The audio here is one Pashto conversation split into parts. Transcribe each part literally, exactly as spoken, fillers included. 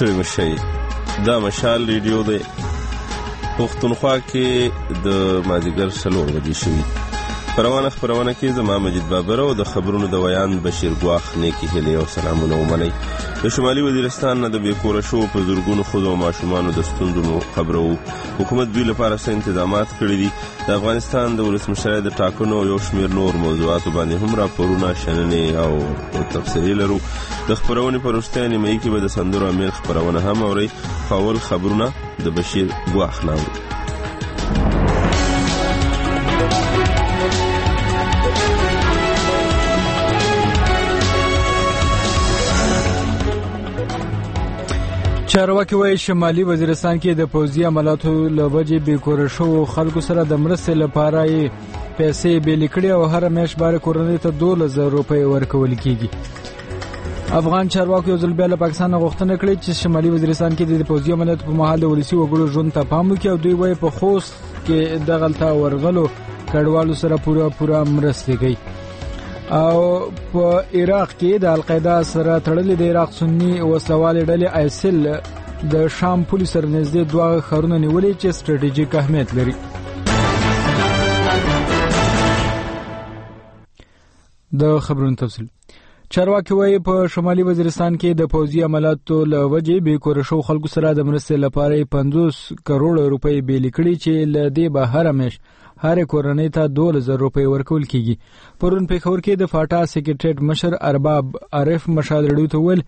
ستړي مشئ. دا مشال ریډیو دی. پښتونخوا کې د مازدیګر څلور بجې شوي. په روانه خپرونه کې زما مجید بابر او د خبرونو د ویان بشیر ګواخ نیکې هیلې او سلامونه ومنئ. د شمالي وزیرستان نه د بې کوره شوو په زرګونو ښځو او ماشومانو د ستونزو مو خبرو. حکومت دوی لپاره څه انتظامات کړي دي. د افغانستان د ولسمشر د ټاکنو او یو شمېر نور موضوعاتو باندې هم راپورونه، شننې او تبصرې لرو. د خپرونې په وروستۍ نیمایي کې به د سندرو امیر خپرونه هم اورئ. اول خبرونه د بشیر ګواخ نه اورئ. چارواکي وايي شمالي وزیرستان کې د پوځي عملیاتو له وجې بې کوره شوو خلکو سره د مرستې لپاره یې پیسې بېلې کړې او هره میاشت باره کورنۍ ته دولس زره روپۍ ورکول کېږي. افغان چارواکو یو ځل بیا له پاکستان غوښتنه کړې چې شمالي وزیرستان کې د پوځي عملیاتو په مهال د ولسي وګړو ژوند ته پام وکړي او دوی وايي په خوست کې دغلته ورغلو کډوالو سره پوره پوره مرستې کوي. او په عراق کې د القاعده سره تړلې د عراق سنی وسلوالې ډلې آیسل د شام پولیس سره نږدې دوه ښارونه نیولې چې ستراتیژیک اهمیت لري. د خبرونو تفصیل. چارواکي وايي په شمالي وزیرستان کې د پوځي عملیاتو له وجې بې کوره شوو خلکو سره د مرستې لپاره پنځوس کروڑ روپۍ بېلې کړي چې له دې به هره میاشت هر کورنۍ ته دولس زره روپۍ ورکول کیږي. پرون پېښور کې د فاټا سیکریټریټ مشر ارباب عارف مشال ریډیو ته ویل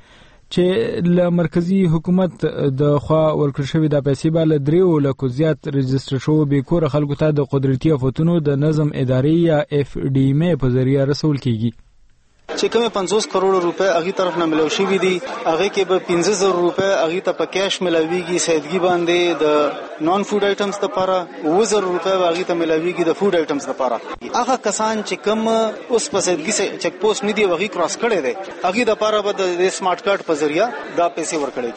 چې له مرکزی حکومت د خوا ورکړل شوې د پیسې به له دریو لکو زیات رجسټر شوو بې کوره خلکو ته د قدرتي آفتونو د نظم ادارې یا اف ډي ام په ذریعه رسول کیږي. چې کومه پنځوس کروڑ روپے اغي طرف نه ملو شي وي دي هغه کې به پنځه زره روپے اغي ته په کیش ملويږي سیدګي باندې د نون فود آیټمز لپاره و زره روپے اغي ته ملويږي د فود آیټمز لپاره. هغه کسان چې کوم اوس په سیدګي سه چک پوسټ نه دی وغي کراس کړي دي اغي د لپاره به د سمارټ کارت په ذریعہ دا پیسې ورکړي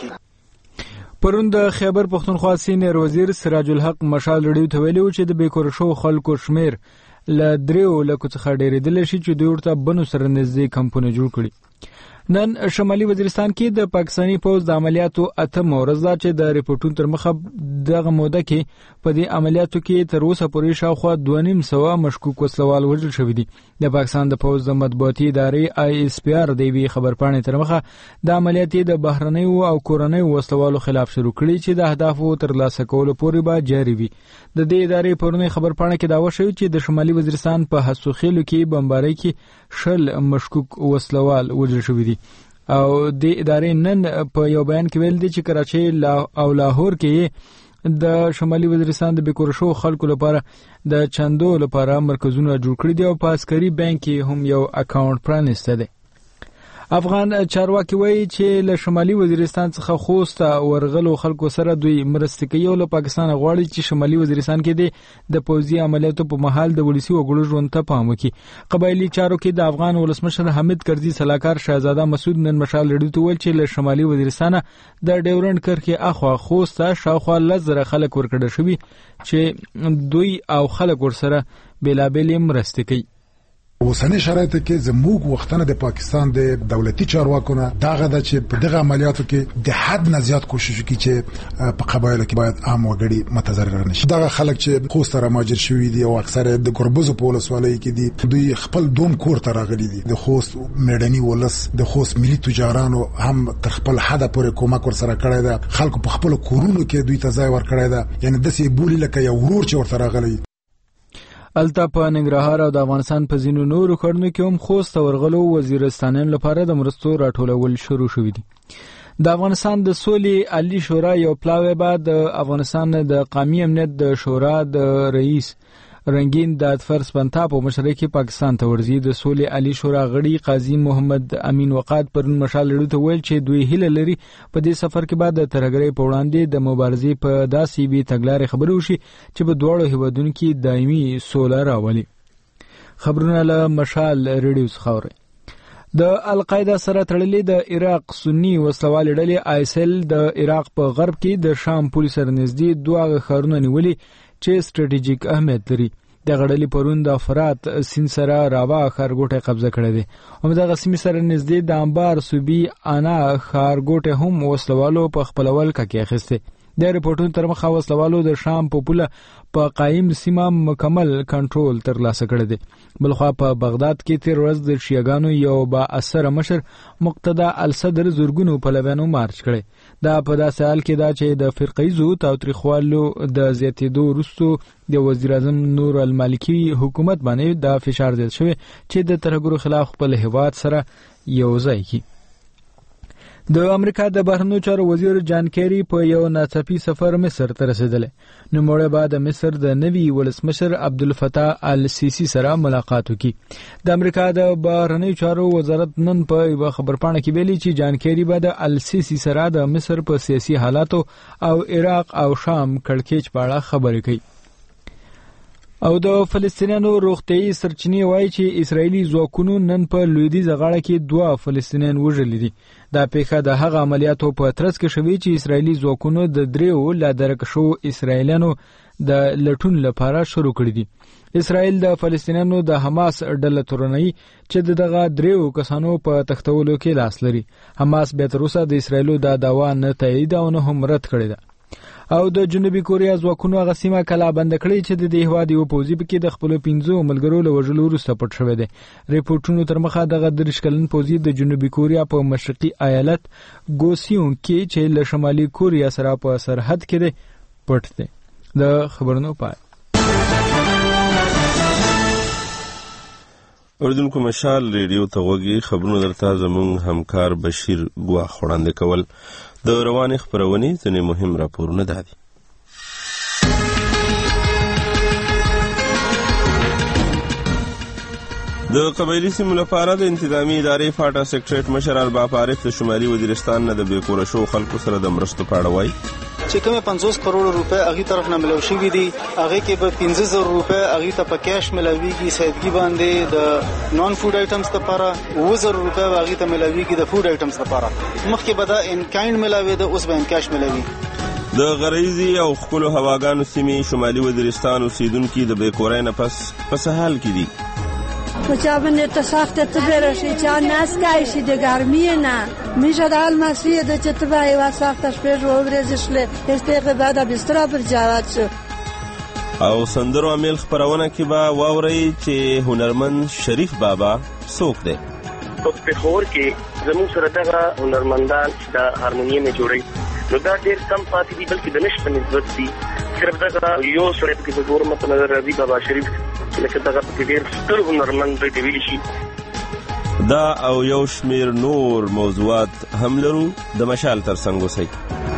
کی. پرون د خیبر پختونخوا سینیر وزیر سراج الحق مشال ریډیو ته ویلو چې د بې کوره شوو خلکو شمیر له دریو لکو څخه ډېرېدلی شي چې دوی ورته بنو سره نږدې کمپونه جوړ کړي. نن شمالي وزیرستان کې د پاکستاني پوځ د عملیاتو اتم ورځ ده چې د ریپورټونو تر مخه دغه موده کې په دې عملیاتو کې تر اوسه پورې شاوخوا دوه نیم سوه مشکوک وسلوال وژل شوي دي. د پاکستان د پوځ د مطبوعاتي ادارې آی ایس پی آر د یوې خبرپاڼې تر مخه د عملیات د بهرنیو او کورنیو وسلوالو خلاف شروع کړي چې د اهدافو ترلاسه کولو پورې به جاري وي. د دې ادارې پرونی خبرپاڼه کې دعوه شوې چې د شمالي وزیرستان په حسوخیلو کې بمبارۍ کې شل مشکوک وسلوال وژل شوي دي. او د ادارې نن په یو بیان کې ویل دي چې کراچۍ او لاهور کې د شمالي وزیرستان د بې کوره شوو خلکو لپاره د چندو لپاره مرکزونه جوړ کړي دي او په عسکري بانک کې هم یو اکاونټ پرانیسته دی. افغان چارواکي وایي چې له شمالي وزیرستان څخه خوست ورغلو خلکو سره دوی مرستې کوي او له پاکستان غواړي چې شمالي وزیرستان کې د پوځي عملیاتو په مهال د ولسي وګړو ژوند ته پام وکړي. قبایلي چارو کې د افغان ولسمشر حمید کرزي سلاکار شهزاده مسعود نن مشال ریډیو ته ویل چې له شمالي وزیرستان د ډیورنډ کرښې اخوا خوست شاوخوا لس زره خلک ورکړل شوي چې دوی او خلک ورسره بېلابېلې مرستې کوي. اوسنی شرایط کې زموږ وختونه د پاکستان د دولتي چارواکو نه دغه د چې په دغه عملیاتو کې د حد نه زیات کوشش وکړي چې په قبایلو کې باید عام وګړي متضرر نشي. دغه خلک چې خوست ته مهاجر شوي دي او اکثر د ګربوز په ولسوالۍ کې دي دوی خپل دوم کور ته راغلي دي. د خوست میډني ولس د خوست ملي تجارانو هم تر خپل حد پورې کومک ورسره کړی ده. خلکو په خپل کورونو کې دوی ته ځای ورکړی ده. یعنی داسې بولی لکه یو ورور چې ورته راغلی. الته په ننګرهار او د افغانستان په ځینو نورو ښارونو کې هم خوست ورغلو وزیرستانیانو لپاره د مرستو راټولول شروع شوي دي. د افغانستان د سولې عالی شورا یو پلاوی به د افغانستان د قومي امنیت د شورا د رئیس رنگین دادفر سپنتا په مشرۍ کې پاکستان ته ورځي. د سولې عالی شورا غړي قاضي محمد امین وقاد پرون مشال ریډیو ته ویل چې دوی هیله لري په دې سفر کې بعد د ترهګرۍ په وړاندې د مبارزې په داسې بې تګلارې خبرې وشي چې په دواړو هیوادونو کې دایمي سوله راولي. خبرونه له مشال ریډیو څخه اورئ. د القاعده سره تړلې د عراق سنی وسلوالې ډلې آیسل د عراق په غرب کې د شام پولیس سره نږدې دوه ښارونه نیولي چې ستراتیژیک اهمیت لري. د غړلې پرون د فرات سین سره راوا خارګوټه قبضه کړې ده. همدغه سیمې سره نږدې د انبار صوبي انا خارګوټه هم وسلوالو په خپلول کې اخیسته. د ریپورتونو تر مخه وسلوالو د شام په پوله په قایم سیمه مکمل کنټرول ترلاسه کړی دی. بلخوا په بغداد کې تیر ورځ د شیعاګانو یو با اثر مشر مقتدا الصدر زورګونو په لبانو مارچ کړی. دا په داسې حال کې دا چې د فرقیزو تاوتریخوالو د زیاتېدو وروسته د وزیر اعظم نور المالکی حکومت باندې د فشار زیات شوی چې د ترهګرو خلاف خپل هیواد سره یو ځای کړي. د امریکا د بهرنیو چارو وزیر جان کیری په یو ناڅاپي سفر مصر ته رسیدلی. نوموړی به د مصر د نوي ولسمشر عبدالفتاح السیسی سره ملاقات وکړي. د امریکا د بهرنیو چارو وزارت نن په یوه خبرپاڼه کې ویلي چې جان کیری به د السیسی سره د مصر په سیاسي حالاتو او عراق او شام کړکېچ په اړه خبرې کوي. او د فلسطینیانو روغتیايي سرچینې وایي چې اسرایلی ځواکونو نن په لویدیځه غاړه کې دوه فلسطینیان وژلي دي. دا پیښه د هغه عملیاتو په ترڅ کې شوې چې اسرایلی ځواکونو د دریو لا درک شو اسرایلیانو د لټون لپاره شروع کړی دي. اسرایل د فلسطینیانو د حماس ډله تورنۍ چې دغه دریو کسانو په تختولو کې لاس لري. حماس به تر اوسه د اسرایلو د داوا نه تایید او نه هم رد کړی ده. او د جنوبي کوریا ځواکونو هغه سیمه کلا بند کړې چې د دې هیواد یو پوځي پکې د خپلو پنځو ملګرو له وژلو وروسته پټ شوی دی. ریپورټونو تر مخه دغه دېرش کلن پوځي د جنوبي کوریا په مشرقي ایالت ګوسیون کې چې له شمالي کوریا سره په سرحد کې دی پټ دی. د خبرونو پای اوریدونکو مشال ریډیو ته غوږی خبرونه درته زموږ همکار بشیر ګواخ وړاندې کول. د روانې خبرونې ځینې مهم راپورونه دا دي. د قبایلي سیمو لپاره د انتظامی ادارې فاټا سیکریټریټ مشر ارباب عارف د شمالي وزیرستان نه د بې کوره شوو خلکو سره د مرستو په اړه وایي چې کومه پنځوس کروڑ روپے اغي طرف نه ملو شوې دي. هغه کې به پنځه زره روپے اغي ته په کیش ملويږي سیدګي باندې د نون فود آیټمز لپاره و زره روپے اغي ته ملويږي د فود آیټمز لپاره. مخکې به دا ان کاین ملوي د اوس به ان کیش ملوي. د غریزي او خپل هواګانو سیمې شمالي وزیرستان اوسیدونکو د بې کورۍ نه پس په سهال کې دي. مچابن ته سخت ته برشي چې ناس کای شي د ګرمۍ نه میشه د المسیه د چتبای وا سخت شپږ ورځې استغه بعد بستر پر جواد شو. او سندرو امیل خبرونه کې با واوري چې هنرمند شریف بابا څوک دی. په خور کې زموږ سره دغه هنرمندان د هارمونیم جوړي نو دا ډېر کم پاتې دي بلکې د نشته نسبت دي. صرف دغه یو سره کې د ګورم په نظر راځي بابا شریف لکه دغه په ډېر ستر هنرمند دی ویل شي. دا او یو شمیر نور موضوعات هم لرو د مشال تر څنګ اوسئ.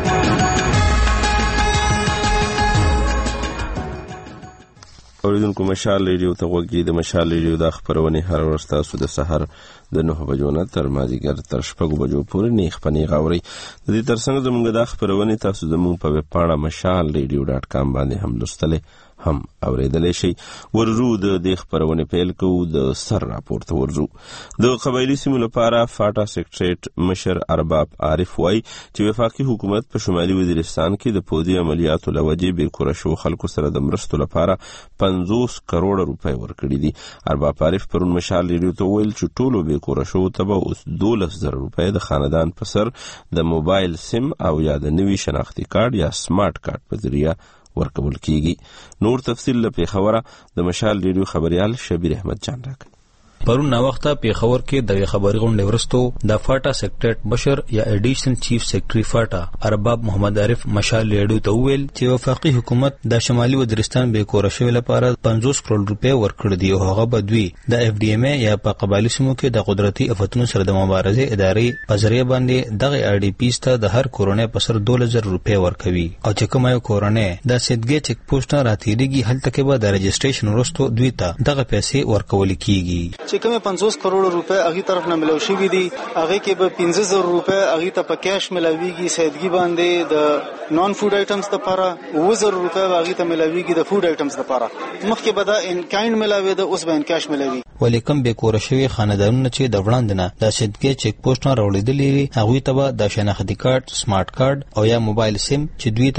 اوریدونکو مشال ریډیو ته غوږی. د مشال ریډیو د خبرونې هر ورځ تاسو د سحر د نهه بجو نه تر مازدیګر تر شپږو بجو پورې نیخ په نیغ اورئ. د دې ترڅنګ زموږ د خبرونې تاسو زموږ په ویب پاڼه مشال ریډیو ډاټ کام باندې هم لوستلی هم اوریدلی شي. ورزو د دې خبرونې پیل کوو. د سر راپورته ورزو. د قبایلي سیمو لپاره فاټا سیکریټریټ مشر ارباب عارف وایي چې وفاقي حکومت په شمالي وزیرستان کې د پوځي عملیاتو له وجې بې کوره شوو خلکو سره د مرستو لپاره پنځوس کروڑه روپۍ ورکړي دي. ارباب عارف پرون مشال ریډیو ته وویل چې ټولو بې کوره شوو ته به اوس دولس زره روپۍ د خاندان په سر د موبایل سیم او یا د نوي شناختي کارت یا سمارټ کارت په ذریعه ورکول کیږي. نور تفصیل له پیښوره د مشال ریډیو خبريال شبیر احمد جان راکړي. پرون نا وخته پیښور کې د خبري غونډې ورستو د فاټا سیکریټریټ مشر یا ایډیشنل چیف سیکریټری فاټا ارباب محمد عارف مشال ریډیو ته ویل چې وفاقي حکومت د شمالي وزیرستان به کور شوی لپاره پنځوس کروڑ روپۍ ورکړي دي او هغه بدوي د اف ډي ام ای یا په قبایلی سیمو کې د قدرتي افتونو سره د مبارزې ادارې په ذریعہ باندې دغه آر ډي پی ته د هر کورونې په سر دولس زره روپۍ ورکوي او چې کومه کورونې د سیدګي چک پوسټ نه راتېږي هلته کې به د رجسټریشن ورستو دوی ته دغه پیسې ورکول کیږي. چې کومه پنځوس کروڑ روپے اغي طرف نه ملو شوې دي. هغه کې به پنځه زره روپے اغي ته په کیش ملويږي سیدګي باندې د نون فود آیټمز لپاره و زره روپے اغي ته ملويږي د فود آیټمز لپاره. مخکې به دا ان کاین ملوي د اوس به ان کیش ملوي. ولیکم به کور شوی خاندانونه چې د وړاندنه د سیدګي چک پوسټ نه راوړل دي هغه ته به د شناختی کارت سمارټ کارت او یا موبایل سیم چې دوی ته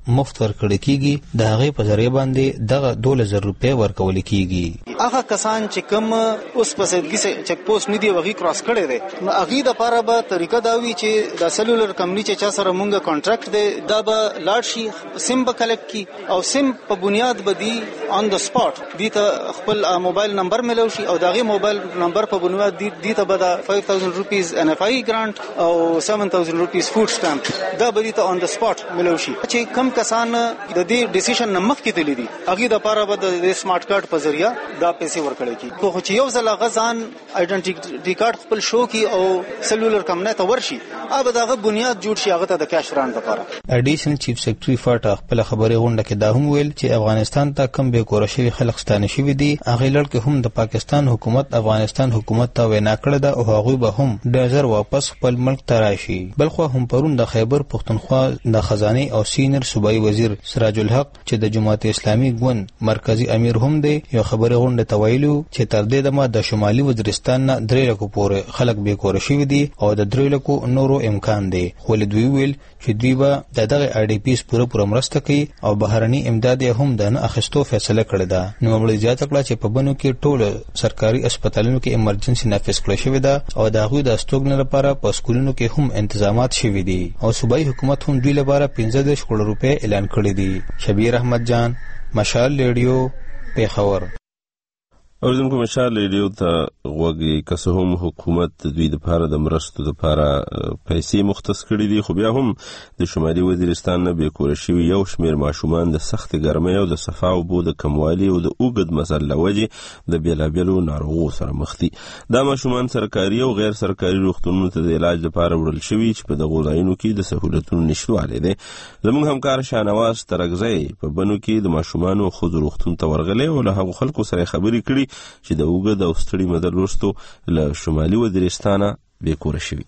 مفت ورکړل کیږي د هغه په ذریعہ باندې دغه دوله زر روپۍ ورکول کیږي. هغه کسان چې کوم اوس په سیدګي سه چک پوسټ نه دی وغي کراس کړي دي نو هغه د لپاره به طریقه دا وی چې د سلولر کمپنی چې چا سره مونږه کانټراکټ دی دا به لاړ شي سیم به کلیکټ کی او سیم په بنیاد بدی آن د سپاټ دي ته خپل موبایل نمبر ملو شي او دغه موبایل نمبر په بنیاد دي دي ته به د five thousand روپیز ان اف آی ګرانټ او seven thousand روپیز فود سټامپ دا به دي ته آن د سپاټ ملو شي. چې کم کسان د دې ډیسیژن نمخ کې تللی دي هغه د لپاره به د سمارټ کارت په ذریعہ دا پیسې ورکړي کی خو چې یو ځل غزان آیډنټیټی کارت خپل شو کی او سلولر کمپنی ته ورشي اوب دغه بنیاد جوړ شي هغه ته د کیش ران لپاره. اډیشنل چیف سیکریټری فاټا خپل خبري غونډه کې دا هم ویل چې افغانستان ته کم به کور شوی خلک ستانه شوی دي هغه لړ کې هم د پاکستان حکومت افغانستان حکومت ته وینا کړې ده او هغه به هم ډزر واپس خپل ملک ته راشي. بلخو هم پرون د خیبر پختونخوا د خزانه او سینر صوبایي وزیر سراج الحق چې د جماعت اسلامي ګوند مرکزی امیر هم دی یو خبري غونډه ته ویلو چې تر دې دمه د شمالي وزیرستان نه درې لکو پورې خلک به کور شوی دي او د درې لکو نورو امکان دی. خو له دوی ویل چې دوی به دغه آی ډی پیس پوره پوره مرسته کوي او بهرني امداد هم د نه اخیستو فیصله کړې ده. نو موږ زیاته کړه چې په بنو کې ټول سرکاري هسپتالونو کې ایمرجنسي نافذ کړل شوې ده او د هغوی د استوګنې لپاره په سکولونو کې هم تنظیمات شوي دي او صوبایي حکومت هم دوی لپاره پنځه دېرش کروڑ روپۍ اعلان کړي دي. شبیر احمد جان، مشال ریډیو، پیښور. اوریدونکو مشال ریډیو ته غوږی که څه هم حکومت د دوی دپاره د مرستو دپاره پیسې مختص کړي دي خو بیا هم د شمالي وزیرستان نه بېکوره شوي یو شمېر ماشومان د سختې ګرمۍ او د صفا اوبو د کموالي او د اوږد مزل له وجې د بېلابېلو ناروغو سره مخ دي. دا ماشومان سرکاري او غیر سرکاري روغتونونو ته د علاج لپاره وړل شوي چې په دغو ځایونو کې د سهولتونو نشتوالی دی. زموږ همکار شاهنواز ترکزی په بنو کې د ماشومانو او ښځو روغتون ته ورغلی او له هغو خلکو سره یې خبرې کړي چې د اوږد او ستړي مزل وروسته له شمالي وزیرستانه بېکوره شوي.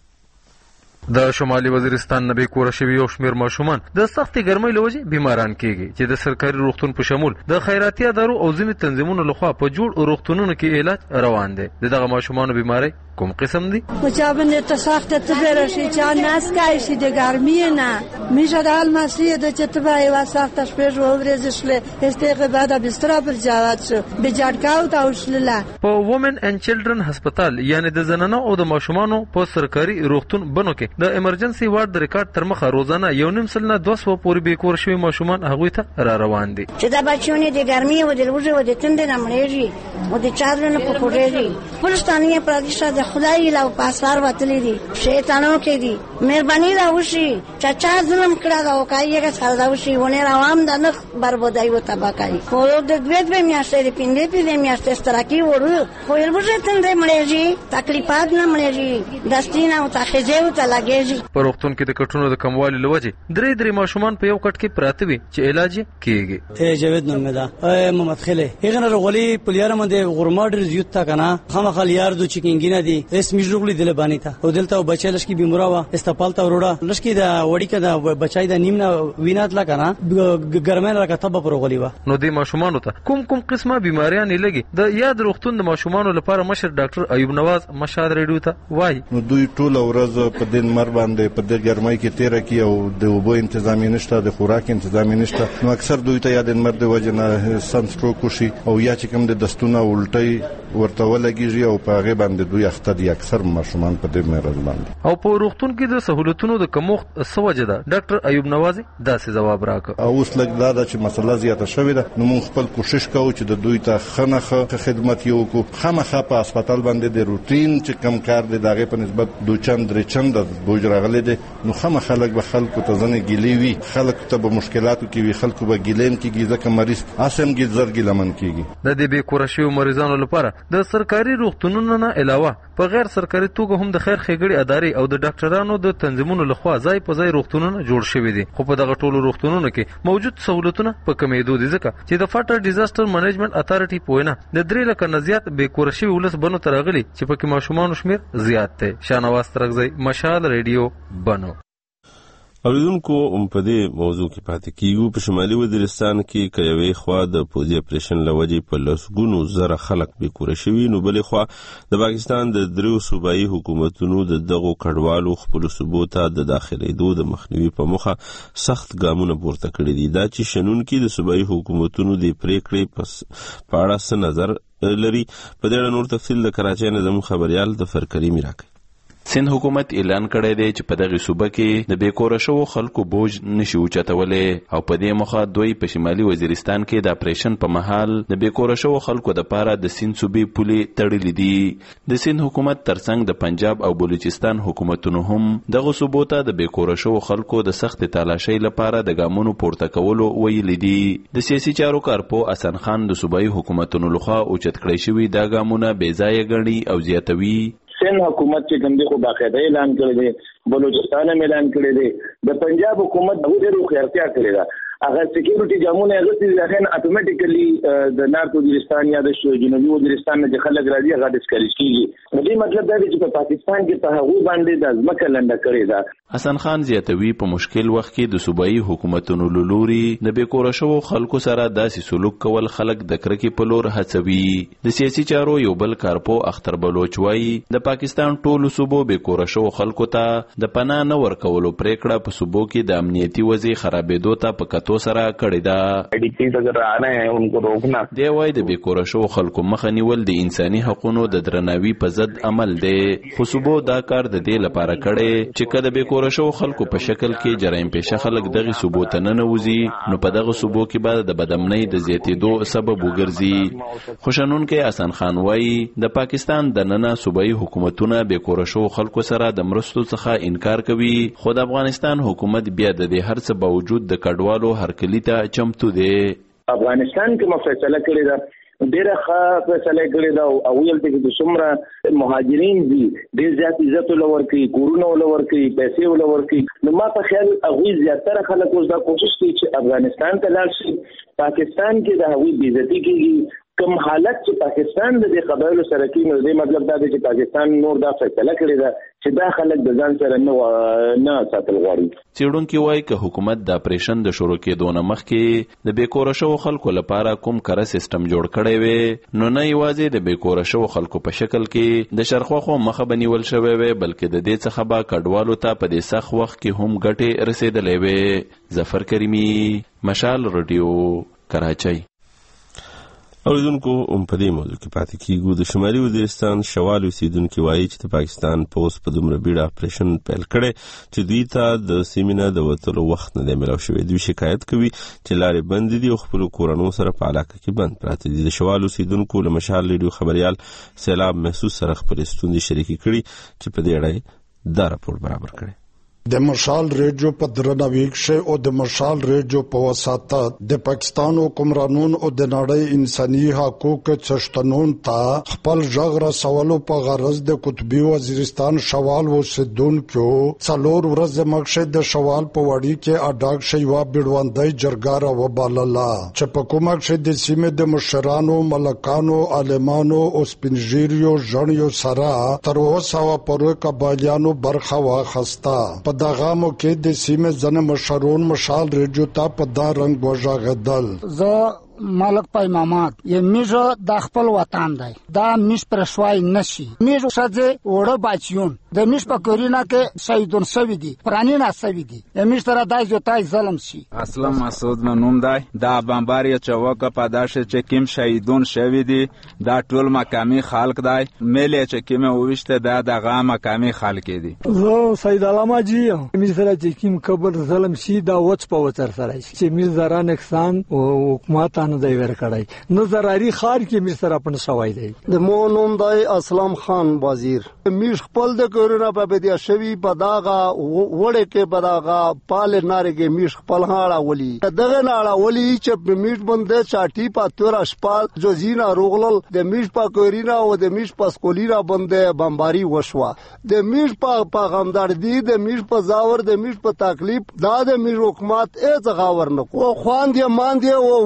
د شمالي وزیرستان نه بېکوره شوي یو شمېر ماشومان د سختې ګرمۍ له وجې بیماران کېږي چې د سرکاري روغتون په شمول د خیراتي ادارو او ځینې تنظیمونو لخوا په جوړ روغتونونو کې علاج روان دی. د دغه ماشومانو بیماری کوم قسم دی؟ مجابن تا سخت تبره شي چا ناس کای شي د ګرمۍ نه میشه د المسی د چتبای وا سخت شپږ ورځې استغه بعد بستر پر جواد شو به جړکاو تا وشله. په وومن اند چلډرن هسپتال یعنی د زنانو او د ماشومانو په سرکاري روغتون بنو کې د ایمرجنسي وارډ د ریکارډ تر مخه روزانه یو نیم سل نه دوه سوه پورې بېکور شوي ماشومان هغوی ته را روان دي. چې دا بچیونه د ګرمۍ او د لوږې او د تندې نه مړېږي او د چادر نه پکوړېږي پلستاني پردیشا د خدای له پاسوار وتلی دي شیطانو کې دي مهرباني دا وشي چې چا ظلم کړه دا وکایي که سره دا وشي ونه روان د نخ بربادای او تباکای خو د دوه دوه میاشتې د پنځه پنځه میاشتې ستراکی ورو خو یې لوږې تندې مړېږي تکلیفات نه مړېږي دستینه او تاخیزه او تلاګي. په روغتون کې د کټونو د کموالي له وجې درې درې ماشومان په یو کټ کې پراته وي چې علاج کیږي. ای جاوید نوم ده ای محمد خله هغه رغولي پلیار مده غورماډر زیوت تا کنه خامخال یار دو چکینګینه دي اسمي جوړلی دل باندې تا او دلته بچلش کی بیمورا وا استپالتا وروړه لشکې دا وړي کده بچای دا نیمه وینات لا کنه ګرمن را کتب پرغولي وا. نو د ماشومان ته کوم کوم قسمه بیماریاں لګي د یاد روغتون د ماشومان لپاره مشر ډاکټر ایوب نواز مشاد ریډیو ته وای نو دوی ټول ورځ په دین مر باندې په د ګرمۍ کې تیر کی او د اوبو تنظیم نشته د خوراک تنظیم نشته نو اکثر دوی ته یاد مر د وجنه سن سټروک شي او یا چې کوم د دستونه الټي ورته ولګيږي او په هغه باندې دوی اخته دي اکثر ماشومان په دې مرض باندې. او په روغتون کې د سہولتونو د کمښت سوجه ده ډاکټر ایوب نواز داسې جواب راکړ. اوس لږ دا چې مسله زیاته شوې ده نو موږ خپل کوشش کوو چې د دوی ته خنخه خدمت یو کو خامخا په هسپتال باندې د روټین چې کم کار دی دغه په نسبت دوه چند درې چند بوج راغلي دي نو خامخا خلک به خلکو ته ځنه ګیلې وي خلکو ته به مشکلاتو کې وي خلکو به ګیلین کېږي ځکه مریض اسم کې زر ګیلمن کېږي. د دې بېکوره شویو مریضانو لپاره د سرکاري روغتونونو نه علاوه په غیر سرکاري توګه هم د خیر ښېګړې ادارې او د ډاکټرانو د تنظیمونو لخوا ځای په ځای روغتونونه جوړ شوي دي خو په دغه ټولو روغتونونو کې موجود سہولتونه په کمېدو دي ځکه چې د فاټر ډیزاستر مینجمنټ اتارټي په وینا د درې لکه نه زیات بېکوره شوي ولس بنو ته راغلي چې پکې ماشومانو شمېر زیات دی. شاهنواز ترکزی، مشال ریډیو، بنو. اوریدونکو په دې موضوع کې پاتې کیږو. په شمالي وزیرستان کې که یوې خوا د پوځي اپریشن له وجې په لسګونو زره خلک بېکوره شوي، نو بلې خوا د پاکستان د دریو صوبایي حکومتونو د دغو کډوالو خپلو صوبو ته د داخلېدو د مخنیوي په موخه سخت ګامونه پورته کړي دي. دا چې شنونکي د صوبایي حکومتونو د پریکړې په اړه څه نظر لري، په دې اړه نور تفصیل د کراچۍ نه زموږ خبریال ظفر کریمي راکوي. سند حکومت اعلان کړی دی چې په دغه صوبه کې د بیکوره شوو خلکو بوج نشي اوچتولی، او په دې موخه دوی په شمالي وزیرستان کې د اپریشن په مهال د بیکوره شوو خلکو د پاره د سند صوبې پولې تړلې دي. د سند حکومت ترڅنګ د پنجاب او بلوچستان حکومتونو هم دغه صوبو ته د بیکوره شوو خلکو د سخت تلاشۍ لپاره د ګامونو پورته کولو ویلي دي. د سیاسي چارو کارپو حسن خان د صوبایي حکومتونو لخوا اوچت کړی شوي دا ګامونه بې ځایه ګڼي او زیاتوي. سند حکومت چې کوم دی خو باقاعده اعلان کړی دی، بلوچستان هم اعلان کړی دی، د پنجاب حکومت هغه ډېر خیرتیا کړی ده. هغه سکیورټي ګامونه اغستې دي، هغه اتوماتیکلی د نارت وزیرستان یا د جنوبي وزیرستان نه چې خلک راځي هغه ډسکریج کیږي. د دې مطلب دا دی چې په پاکستان کې په هغه باندې د ځمکه لنډه کړې ده. حسن خان زیاتوي په مشکل وخت کې د صوبایي حکومتونو له لوري د بیکوره شوو خلکو سره داسې سلوک کول خلک د کرکې په لور هڅوي. د سیاسي چارو یو بل کارپو اختر بلوچ وایي د پاکستان ټولو صوبو بیکوره شوو خلکو ته د پناه نه ورکولو پریکړه په صوبو کې د امنیتي وضع خرابېدو ته په کتو سره کړې ده. دی وایي د بیکوره شوو خلکو مخه نیول د انساني حقونو د درناوي په ضد عمل دی، خو صوبو دا کار د دې لپاره کړی چې که د بیکوره شوو خلکو په شکل کې جرایم پیشه خلک دغه صوبو ته ننوځي، نو په دغه صوبو کې به د بدامنۍ د زیاتېدو سبب وګرځي. خو شنونکی حسن خان وایي د پاکستان د ننه صوبایي حکومتونه بیکوره شوو خلکو سره د مرستو څخه انکار کوي، خو د افغانستان حکومت بیا د دې هر څه باوجود د کډوالو هرکلي ته چمتو دی. افغانستان کې مفصله کړې ده، ډېره ښه فیصله کړې ده او ویل دي چې څومره مهاجرین دي ډېر زیات عزت ولور کوي، کورونه ولور کوي، پیسې ولور کوي. نو ما په خیال هغوی زیاتره خلک اوس دا کوشش کوي چې افغانستان ته لاړ شي. پاکستان کې د هغوی بېعزتي کېږي. کوم حالت چې پاکستان د دې قبایلو سره کوي، نو دې مطلب دا دی چې پاکستان نور دا فیصله کړې ده چې دا خلک د ځان سره نه نه ساتل غواړي. څېړونکي وایي که حکومت د اپریشن د شروع کېدو نه مخکې د بیکوره شوو خلکو لپاره کوم کره سیستم جوړ کړی وی، نو نه یوازې د بیکوره شوو خلکو په شکل کې د شرخواخو مخه به نیول شوی وی، بلکې د دې څخه به کډوالو ته په دې سخت وخت کې هم ګټې رسېدلې وی. ظفر کریمي، مشال رادیو، کراچۍ. اوریدونکو په دې موضوع کې پاتې کیږو. د شمالي وزیرستان شوال اوسیدونکي وایي چې د پاکستان پوځ په دومره بیړه اپریشن پیل کړی چې دوی ته د سیمې نه د وتلو وخت نه دی میلاو شوی. دوی شکایت کوي چې لارې بندې دي او خپلو کورنو سره په علاقه کې بند پراته دي. د شوال اوسیدونکو له مشال ریډیو خبریال سیلاب محسوس سره خپلې ستونزې شریکې کړي چې په دې اړه دا راپور برابر کړی. د مشال ریډیو په درناوي کې او د مشال ریډیو په وساتت د پاکستان حکمرانون او د نړۍ انساني حقوق څښتنون ته خپل ژغ رسولو په غرض د قطبي وزیرستان شوال اوسیدونکو څلور ورځې مخکې د شوال په وړي کې اډاګ شوی بیړوندۍ جرګه راوبلله چې په کومه کې د سیمې د مشرانو، ملکانو، عالمانو او سپینږیریو ژڼیو سره تر اوسه پورې قبایلیانو برخه واخیسته. په دغه موقع د سیمې ځنه مشرون مشال ریډیو ته په دا رنګ وژغېدل. زه ملک پای محمد یې میژه د خپل وطن دی، دا میش پر شوای نشي. میژه ښځې وړه بچیون د میش په کورینا کې شهیدون شوي دي، پرانی نه شوي دي. میش سره دای جوتای ظلم شي. اسلام مسعود نوم دی. دا بمباری چوکه په داشه چې کیم شهیدون شوي دي دا ټول مقامی خلق دی. ملي چې کیم وښته دا دغه مقامی خلق دي. زه سید علامه جی میش سره چې کیم قبر ظلم شي دا وڅ په وتر سره شي چې میش زرا نقصان او حکومت نه دی ور کړی. نظراری خار کې میش سره پن شوای دی. د مو نوم دی اسلام خان وزیر. میش خپل د کورونا په بدیا شوی په داغه وړه کې په داغه پال ناره کې میش خپل هاړه ولي دغه ناړه ولي چې میش باندې چاټي په تور اشپال جوزینا روغلل د میش په کورینا او د میش په سکولیرا باندې بمباری وشوه. د میش په پیغامداري د میش په زاور د میش په تکلیف دا د میش حکومت ای ځغاور نه کو خوان دی مان دی او وړو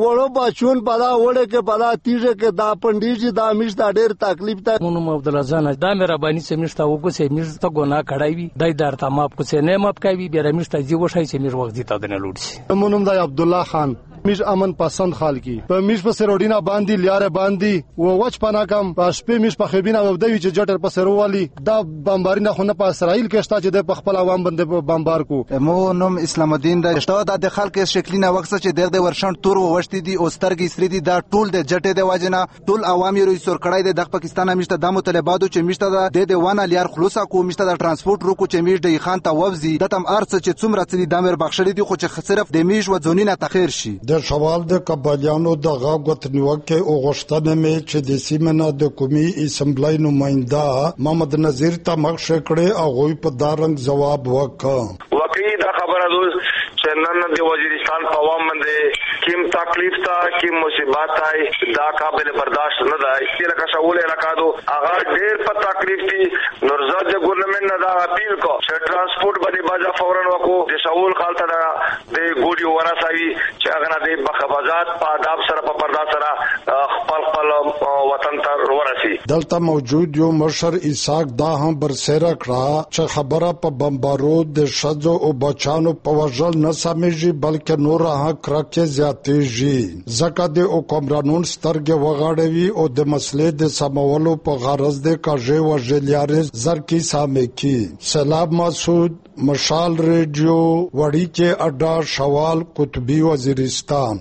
بچون پدا وړه کې پدا تیجه کې دا پندیجی دا میش دا ډېر تکلیف ته مونږ عبدالرزان دا مهرباني چې میش تا وکړو چې میش ته ګناه کړای وي دای درته ماپ کو چې نه ماپ کوي بیا میش ته جی وشای چې میش وخت دي تا نه لوټ شي مونږ دا عبدالله خان میش امن پسند خالکی په میش په سروډینا باندې لیاره باندې و وچ پنا کم په شپې میش په خبينه و دوی چې جټر په سروالي دا بمبارینه خو نه په اسرائیل کې شته چې د خپل عوام باندې بمبار کو مو نوم اسلام الدین دا شته د خلک شکلینه وخت چې دغه ورشن تور وشتي دي او سترګې سری دي دا ټول د جټې د واجنه ټول عوام یې سور کړای د پاکستان میشته د مطالباتو چې میشته د د وانه لیار خلاصه کو میشته د ترانسپورت روکو چې میش د خان ته ووزي د تم ارڅ چې څومره څه د امر بخښلې دي خو چې صرف د میش و ځونینه تخیر شي د سوال د قبایلیانو د غاغت نیوکه او غشتنه مې چې د سیمنه د قومي اسمبلی نماینده محمد نذیر ته مخ شکړې او غوي په دارنګ جواب وکړ واقعي دا خبره ده چې نن د وزیرستان په عوام باندې کیم تکلیف تا کیم مصیبت آئی دا قابل برداشت نه ده چې لکه شاول علاقہ دو هغه ډېر په تکلیف دي نورزاد د ګورنمنت نه دا اپیل کو چې ترانسپورت باندې باجا فورن وکړو د شاول خالته دا د ګوډي ورسوي چې هغه نه د بخبازات په آداب سره په پردا سره خپل خپل وطن ته ورسي دلته موجود یو مشر اسحاق دا هم برسېره کړه چې خبره په بمبارو د شذو او بچانو په وژل نه سمېږي بلکې نور حق راکې زیاتېږي ځکه د حکمرانون سترګې وغاړوي او د مسلې د سمولو په غرض د کاژې وژلیارې زرکی سامې کی سلام مسعود مشال ریډیو وړي کې اډا شوال قطبی وزیرستان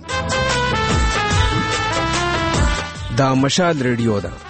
دا مشال ریډیو ده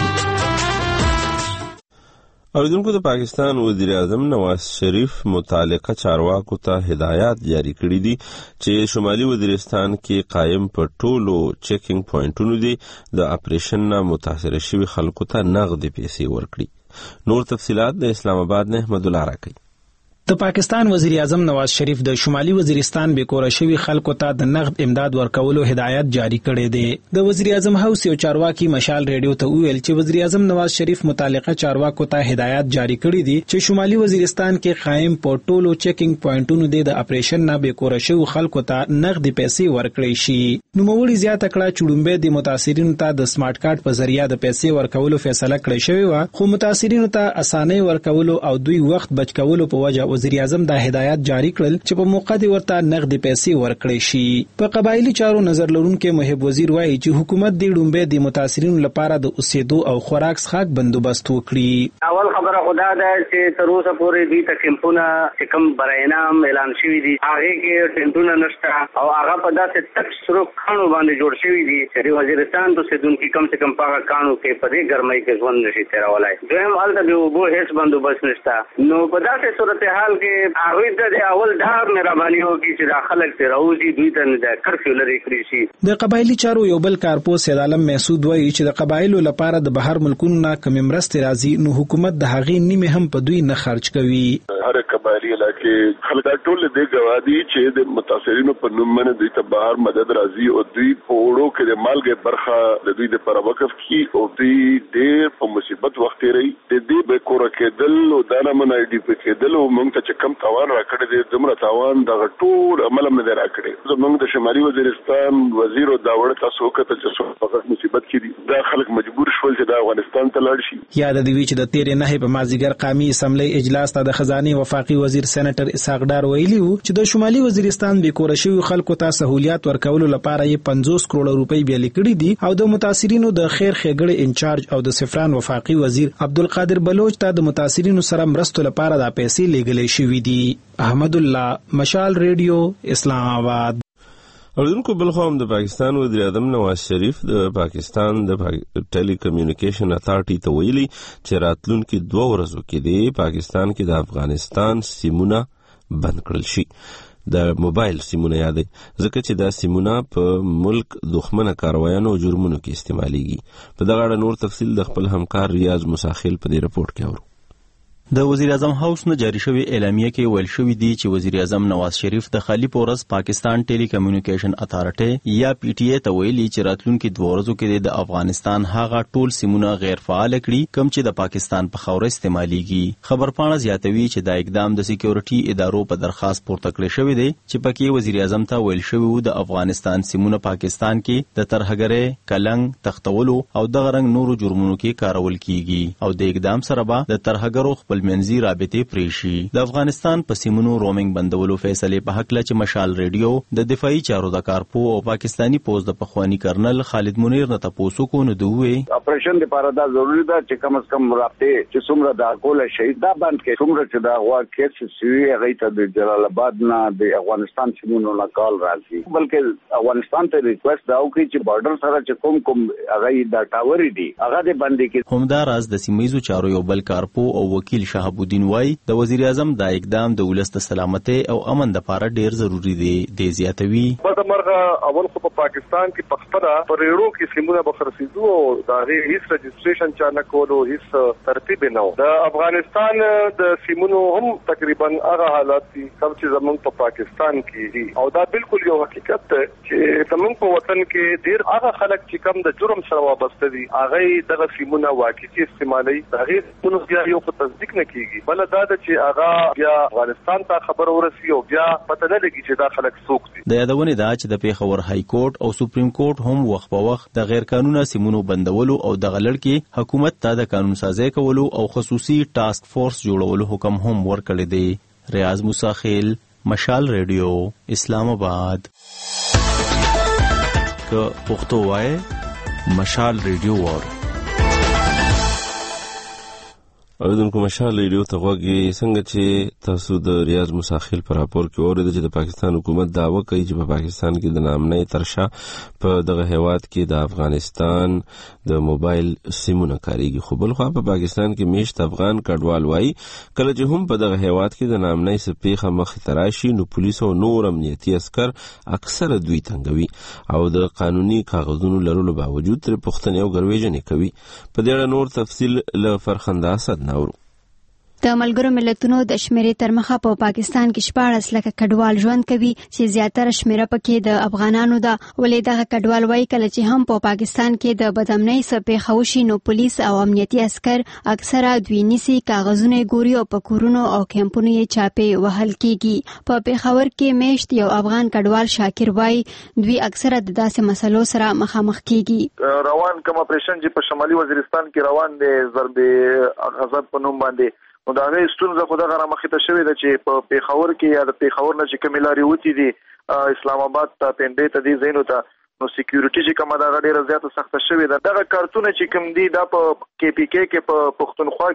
اوریدونکو د پاکستان وزیر اعظم نواز شریف متعلقه چارواکو ته هدایات جاری کړي دي چې شمالي وزیرستان کې قائم په ټولو چیکینګ پوینټونو دي د اپریشن نه متاثر شوي خلکو ته نغدي پیسې ورکړي نور تفصيلات د اسلام آباد نه احمد الله راکړي د پاکستان وزیر اعظم نواز شریف د شمالي وزیرستان به کور شوی خلکو ته د نقد امداد ورکولو هدایت جاری کړي دي د وزیر اعظم هاوس یو چارواکي مشال ریډیو ته ویل چې وزیر اعظم نواز شریف متعلقه چارواکو ته هدایت جاری کړي دي چې شمالي وزیرستان کې قائم په ټولو چیکینګ پوینټونو د اپریشن نه به کور شوی خلکو ته نقد پیسې ورکړي شي نو موړي زیاته کړه چړومبه د متاثرینو ته د سمارټ کارت په ذریعہ د پیسې ورکولو فیصله کړې شوی و خو متاثرینو ته اسانه ورکولو او دوی وخت بچ کولو په وجه وزیر اعظم دا هدایت جاری کړل چې په موقع دی ورته نقد پیسې ورکړي شي په قبایلی چارو نظر لرونکو محب وزیر وایي چې حکومت د ډومبه د متاثرینو لپاره د اوسېدو او خوراک څخه بندوبست وکړي اول خبره خدا ده چې تر اوسه پورې دې تکلیفونه چې کوم برینام اعلان شوی دي هغه کې ټینټونه نشته او هغه په داسې تک سرو کانو باندې جوړ شوی دي چې وزیرستان ته سیدونکو کم سے کم پاګه کانو کې په دې ګرمۍ کې ژوند نشي تیرولای دویم الته به وبو هیڅ بندوبست نشته نو په داسې صورتحال کې هغه د اول ډار مهرباني وکړي چې داخله ته راوځي دوی ته د کرفیو لري کړی شي د قبایلی چارو یو بل کارپو سید عالم محسود وایي چې د قبایلو لپاره د بهر ملکونو نه کم مرستې راځي نو حکومت د هغې نیمه هم په دوی نه خرج کوي هر قبایلی علاقې خلک ټول د گوادي چې د متاثرینو په نوم باندې دوی ته بهر مدد راځي او دوی په وړو کې د مالګې برخه د دوی د پر وقف کی او دوی ډېر په مصیبت وخت لري د دې به کور کېدل او دانه منای دی په کېدل او موږ ته کم توان راکړي دي زموږ توان د ټول عمل مې راکړي زموږ د شمالي وزیرستان وزیر او داوړ تاسو کته چې په مصیبت کې دي دا خلک مجبور شول چې د افغانستان ته لاړ شي یاد دی چې د تیرې نه په مازیګر قومي اسمبلی اجلاس ته د خزانه وفاقي وزیر سېنټر اسحاق ډار ویلي وو چې د شمالي وزیرستان به کور شوی خلکو ته سہولیات ورکولو لپاره یې پنځوس کروڑ روپۍ بیل کړي دي او د متاثرینو د خیر ښېګړې انچارج او د سفران وفاقي وزیر عبدالقادر بلوچ ته د متاثرینو سره مرستو لپاره د پیسې لیږلې شوې دي احمد الله مشال ریډیو اسلام آباد اوریدونکو بل خو هم د پاکستان وزیر اعظم نواز شریف د پاکستان د ټیلی کمیونیکیشن اتارټي ته ویلي چې راتلونکي دوه ورځو کې دی پاکستان کې د افغانستان سیمونه بند کړل شي د موبایل سیمونه یادې ځکه چې دا سیمونه په ملک دښمنه کاروایانو او جرمونو کې استعماليږي په دغه اړه نور تفصیل د خپل همکار ریاض مساخیل په دې رپورت کې اورو د وزیر اعظم هاوس نه جاری شوی اعلامیه کې ویل شوی دی چې وزیر اعظم نواز شریف د خالی پورس پاکستان ټیلی کمیونیکیشن اتھارټي یا پی ټی ای ته ویلي چې راتلونکي دوه ورځو کې د افغانستان هغه ټول سیمونه غیر فعال کړي کوم چې د پاکستان په خاوره استعماليږي. خبرپاڼه زیاتوي چې دا اقدام د سکیورټي ادارو په درخواست پورته کړی شوی دی چې پکې وزیر اعظم ته ویل شوی و د افغانستان سیمونه پاکستان کې د ترهګرۍ، کلنګ، تختولو او دغه رنګ نورو جرمونو کې کارول کیږي او د اقدام سره به د ترهګرو خپلمنځي رابطې پرې شي. د افغانستان په سیمونو رومینګ بندولو فیصلې په حق چې مشال ریډیو د دفاعي چارو د کارپو او پاکستانی پوز د پخوانی کرنل خالد منیر نه تاسو کو نه دوی اپریشن لپاره دا ضروری ده چې کم از کم رابطې چې څومره د کول شي دا باندې کې څومره چې دا هوا کې سوي هغه ته د جلال آباد نه د افغانستان سیمونو نه کال راځي بلکې افغانستان ته ریکوست دا وکړي چې بارډر سره چې کوم کوم هغه د ټاور دي هغه د باندې کې همدا راز د سیمایي چارو یو بل کارپو او وکیل شهاب الدین وای د وزیر اعظم دا اقدام د ولس د سلامتۍ او امن لپاره ډیر ضروری دی. د زیاتوي په مرغه اول خو په پاکستان کې پختره پرېړو کې سیمونه بخرسیدو او دا هیڅ رجسټریشن چا نه کولو هیڅ ترتیب نه و. د افغانستان د سیمونو هم تقریبا هغه حالات دي کوم چې زمونږ په پاکستان کې دي او دا بالکل یو حقیقت دی چې زمونږ په وطن کې ډیر هغه خلک چې کم د جرم سره وابسته دي هغه دغه سیمونه واقعي استعمالي هغه څه بیا یو په تصدیق نه کیږي بل دا چې هغه بیا افغانستان ته خبر ورسي او بیا پته نه لګي چې دا خلک څوک دي. د یادونه دا چې د پیښور های کورټ او سپریم کورټ هم وخت په وخت د غیر قانوني سیمونو بندولو او د غلړ کې حکومت ته د قانون سازي کولو او خصوصي ټاسک فورس جوړولو حکم هم ورکړی دی. ریاض موسی خیل، مشال ریډیو، اسلام آباد. که پښتو وای مشال ریډیو وور اوریدونکو مشال ریډیو ته غوږی څنګه چې تاسو د ریاض مساخیل پر راپور کې اوریدل چې د پاکستان حکومت دعوه کوي چې په پاکستان کې د نامنۍ ترشا په دغه هیواد کې د افغانستان د موبایل سیمونه کاریږي خو بل خو په پاکستان کې میشت افغان کډوال وای کله چې هم په دغه هیواد کې د نامنۍ سپیخه مخ تراشي نو پولیس او نور امنیتي عسكر اکثر دوی تنګوي او د قانوني کاغذونو لرلو باوجود تر پښتنې او ګرویجنې کوي. په دې اړه نور تفصیل له فرخنده اسد نورو. د ملګرو ملتونو د شمیرې تر مخه په پاکستان کې شپاړس لکه کډوال ژوند کوي چې زیاتره شمیره پکې د افغانانو ده ولې دغه کډوال وایي کله چې هم په پاکستان کې د بدامنۍ څه پیښه وشي نو پولیس او امنیتي عسكر اکثره دوی نیسي کاغذونه ګوري او په کورونو او کیمپونو یې چاپې وهل کیږي. په پیښور کې میشت یو افغان کډوال شاکر وایي دوی اکثره د داسې مسلو سره مخامخ کیږي. روان کوم اپریشن چې په شمالي وزیرستان کې روان دی ضرب غزا په نوم باندې نو دا غي ستونزه خدای غره مخې ته شوې ده چې په پیښور کې یا د پیښور نه چې کملاري وتی دي اسلام آباد ته پندې ته دي زینو ته نو سکیورټي چې کومه دا ډیره زیاته سخته شوې ده. دغه کارتونه چې کوم دي دا په کې پی کې کې په پښتونخوا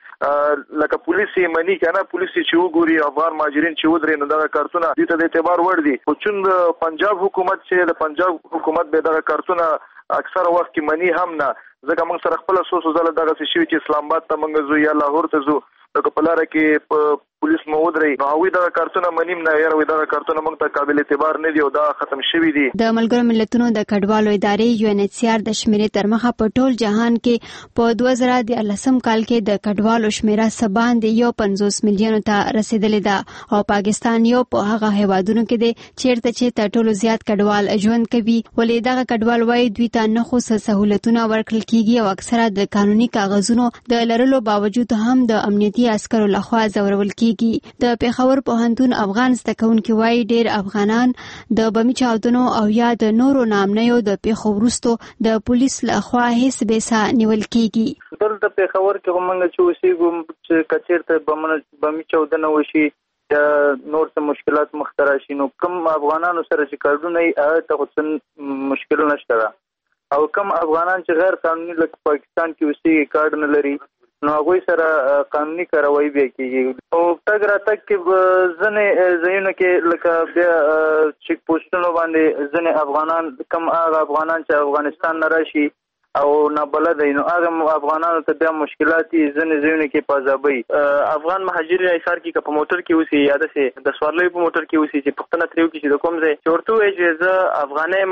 کې لکه پولیسي منی کنه پولیسي چې وګوري افغان ماجرین چې ودرې نو دغه کارتونه دې ته د اعتبار ور دي او چون د پنجاب حکومت چې د پنجاب حکومت به دغه کارتونه اکثر وخت کې منی هم نه ځکه موږ سره خپل سوسو زله دغه شی چې اسلام آباد ته موږ زو یا لاهور ته زو د کپلاره کې پولیس مو ودرې نو هغه دغه کارتونه منیم نه یاره وي دغه کارتونه موږ ته قابل اعتبار نه دی او دا ختم شوی دی. د ملګرو ملتونو د کډوالو ادارې یو ان ایچ سی آر د شمیرې تر مخه په ټول جهان کې په دوه زره دیارلسم کال کې د کډوالو شمیره سباند یو پنځوس میلیونو ته رسیدلې ده او پاکستان یو په هغه هیوادونو کې دی چیرته چې تر ټولو زیات کډوال ژوند کوي ولې دغه کډوال وایي دوی ته نه خو سہولتونه ورکړل کیږي او اکثره د قانوني کاغذونو د لرلو باوجود هم د امنیتي عسکرو لخوا ځورول کیږي. د پیښور پوهنتون افغان زده کوونکي وایي ډېر افغانان د بمي چاودنو او یا د نورو نامنیو د پیښو وروستو د پولیس لخوا هیڅ بیسا نیول کیږي. دلته پیښور کې موږ چې اوسېږو چې کچېرته بمي چاودنه وشي نور څه مشکلات مخترا شي نو کوم افغانانو سره چې کارونه یې ته خو مشکل نشته او کوم افغانان چې غیر قانوني لکه پاکستان کې اوسېږي کارډ نه لري نو هغوی سره قانوني کاروایی بیا کېږي او تګ راتګ کې ځینې ځایونو کې لکه بیا چیک پوسټونو باندې ځینې افغانان کم هغه افغانان چې افغانستان نه راشي او نابلده نو هغه افغانانو ته بیا مشکلات ځینې ځایونو کې په عذابوي. افغان مهاجر ایثار کې که په موټر کې اوسي یا داسې د سوارلۍ په موټر کې اوسي چې پوښتنه ترې وکړي چې د کوم ځای چې ورته ووایي چې زه افغانی یم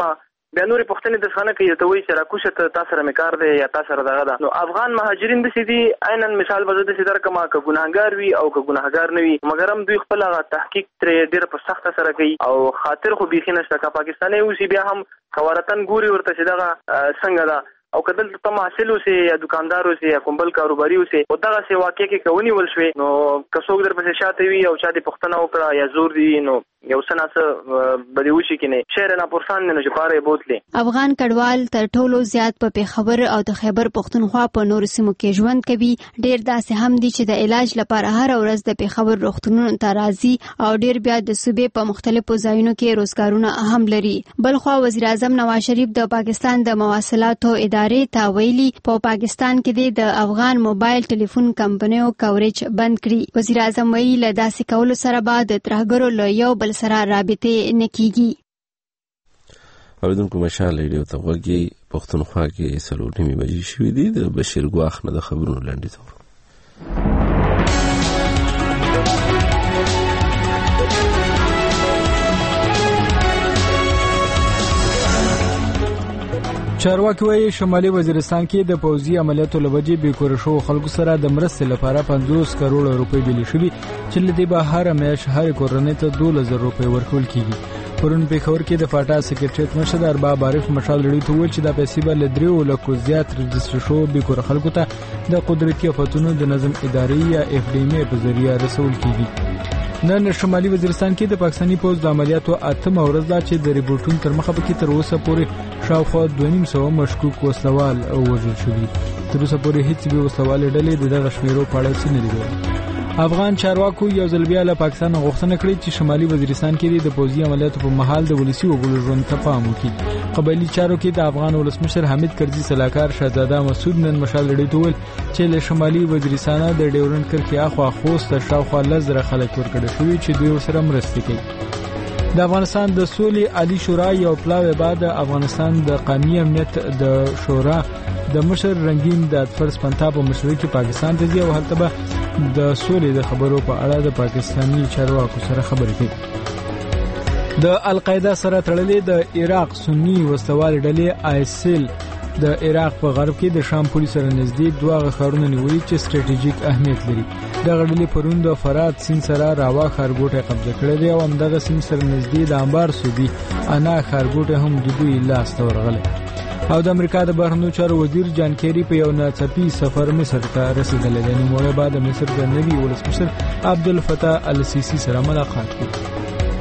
بیا نورې پوښتنې د څنګه کوي ته وایي چې راکوشه ته تاسو سره مې کار دی یا تاسو سره دغه ده. نو افغان مهاجرین دسې دي عیناً مثال به زه داسې درکړم که ګناهګار وي او که ګناهګار نه وي مګر هم دوی خپل هغه تحقیق ترې ډېر په سخته سره کوي او خاطر خو بیخي نشته. که پاکستانی اوسي بیا هم خبرتن ګوري ورته چې دغه څنګه ده او که دلته ته محصل اوسې یا دوکاندار اوسې یا کوم بل کاروباري اوسې او دغسې واقع کې که ونیول شوې نو که څوک درپسې شاته وي او چا دې پوښتنه وکړه یا زور دي نو یو څه ناڅه به دې وشي کې نه شعر ناپرسان دی نو چې پاره یې بوتلې. افغان کډوال تر ټولو زیات په پیښور او د خیبر پښتونخوا په نورو سیمو کې ژوند کوي. ډېر داسې هم دي چې د علاج لپاره هر ورځ د پیښور روغتونونو ته راځي او ډېر بیا د صوبې په مختلفو ځایونو کې روزګارونه هم لري. بلخوا وزیر اعظم نواز شریف د پاکستان د مواصلاتو ادارې ته ویلي په پاکستان کې د افغان موبایل ټلیفون کمپنیو کوریج بند کړي. وزیر اعظم ویلي له داسې کولو سره به د ترهګرو له یو بل سره رابطې نه کیږي. اوریدونکو مشال ریډیو ته غوږی پښتونخوا کې څلور نیمې بجې شوې دي. د بشیر ګواخ نه د خبرونو لنډیز اورو. چارواکي وايي شمالي وزیرستان کې د پوځي عملیاتو لوجې بې کور شو خلکو سره د مرستې لپاره پنځوس کروڑ روپۍ بلی شوي چې لدی به هر میاشت هر کورنۍ ته دوه زره روپۍ ورکول کیږي. پرون پیښور کې د فاټا سکرټریټ مشر ارباب عارف مشال لړۍ ته وویل چې د پیسې به له دریو لکو زیات رجسټر شو بې کور خلکو ته د قدرتي آفتونو د نظم ادارې یا اف ډي ام ای په ذریعہ رسول کیږي. نن شمالي وزیرستان کې د پاکستاني پوځ د عملیاتو اتمه ورځ ده چې د ریپورټونو تر مخه پکې تر اوسه پورې شاوخوا دوه نیم سوه مشکوک وسلوال وژل شوي. تر اوسه پورې هیڅ بې وسلوالې ډلې د دغه شمیرو په اړه څه نه دي ویلي. افغان چارواکو یو ځل بیا له پاکستان غوښتنه کړې چې شمالي وزیرستان کې د پوځي عملیاتو په مهال د ولسي وګړو ژوند ته پام وکړي. قبایلي چارو کې د افغان ولسمشر حمید کرزي سلاکار شهزاده مسعود نن مشال لړۍ ته وویل چې له شمالي وزیرستان د ډیورنډ کرښې اخوا خوست شاوخوا لس زره خلک ورکړل شوي چې دوی ورسره مرستې کوي. د افغانستان د سولې عالی شورا یو پلاوی بعد افغانستان د قومي امنیت د شورا د مشر رنگین د فرض پنتا په مشرۍ کې پاکستان ته ځي او هلته به د سولې د خبرو په اړه د پاکستاني چارواکو سره خبرې کوي. د القاعده سره تړلې د عراق سنی وسوال ډلې آیسل د عراق په غرب کې د شام پولیس سره نږدې دوه ښارونه نیولي چې ستراتیژیک اهمیت لري. دغه ډلې پرون د فرات سیند سره راوا ښارګوټی قبضه کړی دی او همدغه سیند سره نږدې د انبار صوبي انا ښارګوټی هم د دوی لاس ته ورغلی. او د امریکا د بهرنیو چارو وزیر جان کیری په یو ناڅاپي سفر مصر ته رسیدلی دی. نوموړی به د مصر د نوي ولسمشر عبدالفتاح السیسي سره ملاقات کوي.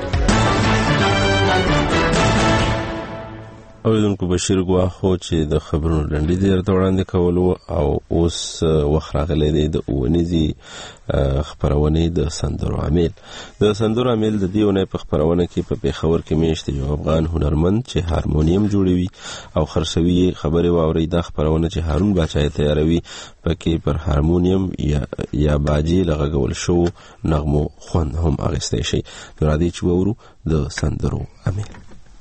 اوریدونکو بشیر ګواخو چې د خبرونو لنډیز یې درته وړاندې کولو او اوس وخت راغلی دی د اوونیزې خپرونې د سندرو عامل. د سندرو عامل د دې اونۍ په خپرونه کې په پیښور کې میشت یو افغان هنرمند چې هارمونیم جوړوي او خرڅوي خبرې واورئ. دا خپرونه چې هارون باچا یې تیاروي پکې پر هارمونیم یا یا باجې لغږول شو نغمو خوند هم اخیستی شي. نو راځئ چې واورو د سندرو عامل.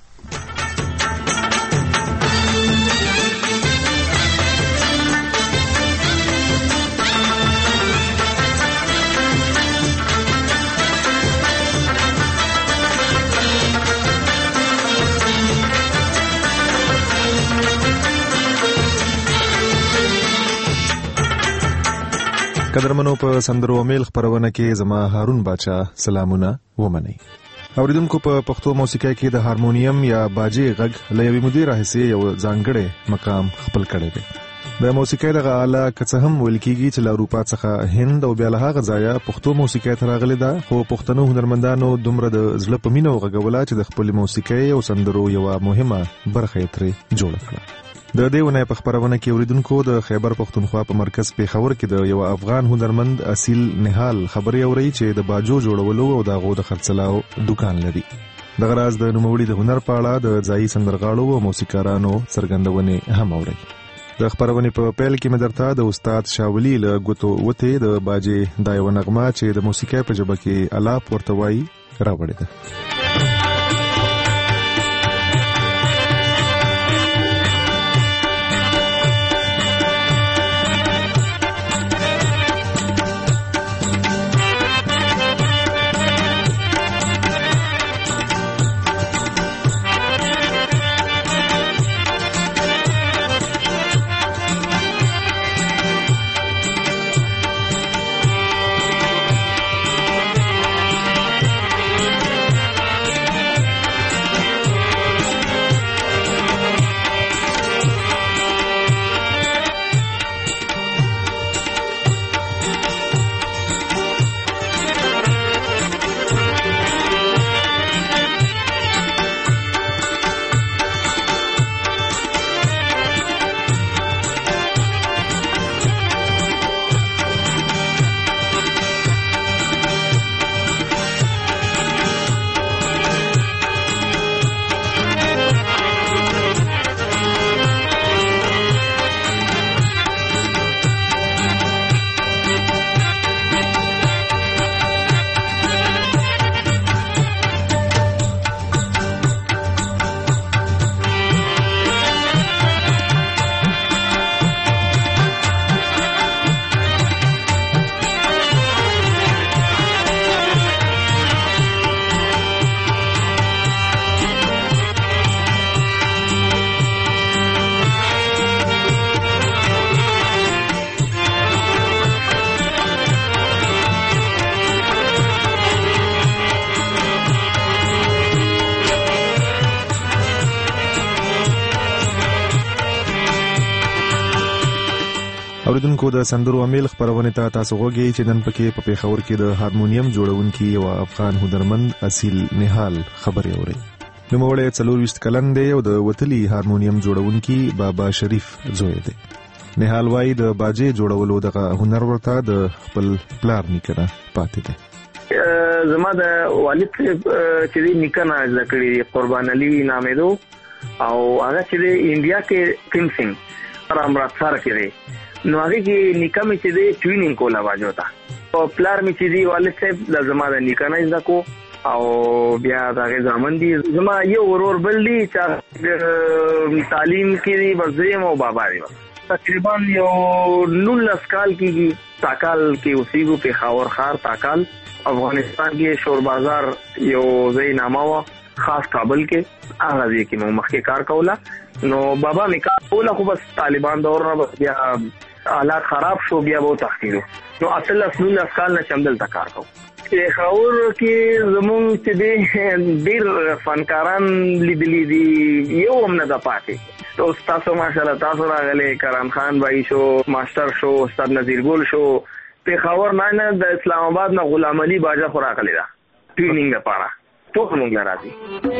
قدرمنو په سندرو میل خبرونه کې زما هارون باچا سلامونه ومني. اوریدونکو په پښتو موسیقۍ کې د هارمونیم یا باجې غږ له یوې مودې راهیسې یو ځانګړی مقام خپل کړی دی. د موسیقۍ دغه آله که څه هم ویل کېږي چې له اروپا څخه هند او بیا له هغه ځایه پښتو موسیقۍ ته راغلې ده، خو پښتنو هنرمندانو دومره د زړه په مینه وغږوله چې د خپلې موسیقۍ او سندرو یوه مهمه برخه یې ترې جوړه کړه. د دې ونې په خبرونه کې اوریدونکو د خیبر پښتونخوا په مرکز پیښور کې د یو افغان هنرمند اصیل نهال خبرې اوري چې د باجو جوړولو او د غو د خرڅلاو دکان لري. دغه راز د نوموړي د هنر په اړه د ځایي سندرغاړو او موسیقارانو څرګندونې هم اوري. د خبرونې په پیل کې مې درته د استاد شاولي له ګوتو وته د باجې د یو نغمه چې د موسیقۍ په ژبه کې الاپ ورته وایي راوړې ده. اوریدونکو د سندرو امیل خبرونه ته تاسو غوږی چې نن پکې په پیښور کې د هارمونیم جوړونکي او افغان هنرمند اصیل نهال خبري اوري. نو موړې څلور وشت کلن دی او د وتلی هارمونیم جوړونکي بابا شریف زوی دی. نهال وايي د باجې جوړولو دغه هنر ورته د خپل پلار نیکه پاتې دی. زما د والد چې نیکه نه ذکرې قربان علي نامې دو او هغه چې انډیا کې فینسینګ رامرات سره کړي نو هغه کې نیکه مې چې دی ټوینینګ کولا واجو تا او پلار مې چې دی والد صاحب د زما د نیکه نه زکو او بیا دغه ځامن دي زما یو ورور بل دی چې تعلیم کې وزریم او بابا دی تقریبا یو نولس کال کې تاکال کې اوسېږو په خاور خار تاکال افغانستان کې شور بازار یو ځای نامه و خاص کابل کې هغه ځای کې مو مخکې کار کوله نو بابا مې کار کوله خو بس طالبان دور نه بیا حالات خراب شو بیا وو تخیرو نو اصل اصل کال نه چمدل تا کار کو په خاور کې زمون چې دې ډیر فنکاران لیدلې دي یو هم نه د پاتې تو تاسو ماشاءالله تاسو راغله کرام خان بھائی شو ماستر شو استاد نذیر ګل شو په خاور نه د اسلام آباد نه غلام علي باجا خوراک لیدا ټریننګ لپاره ټول موږ راځي.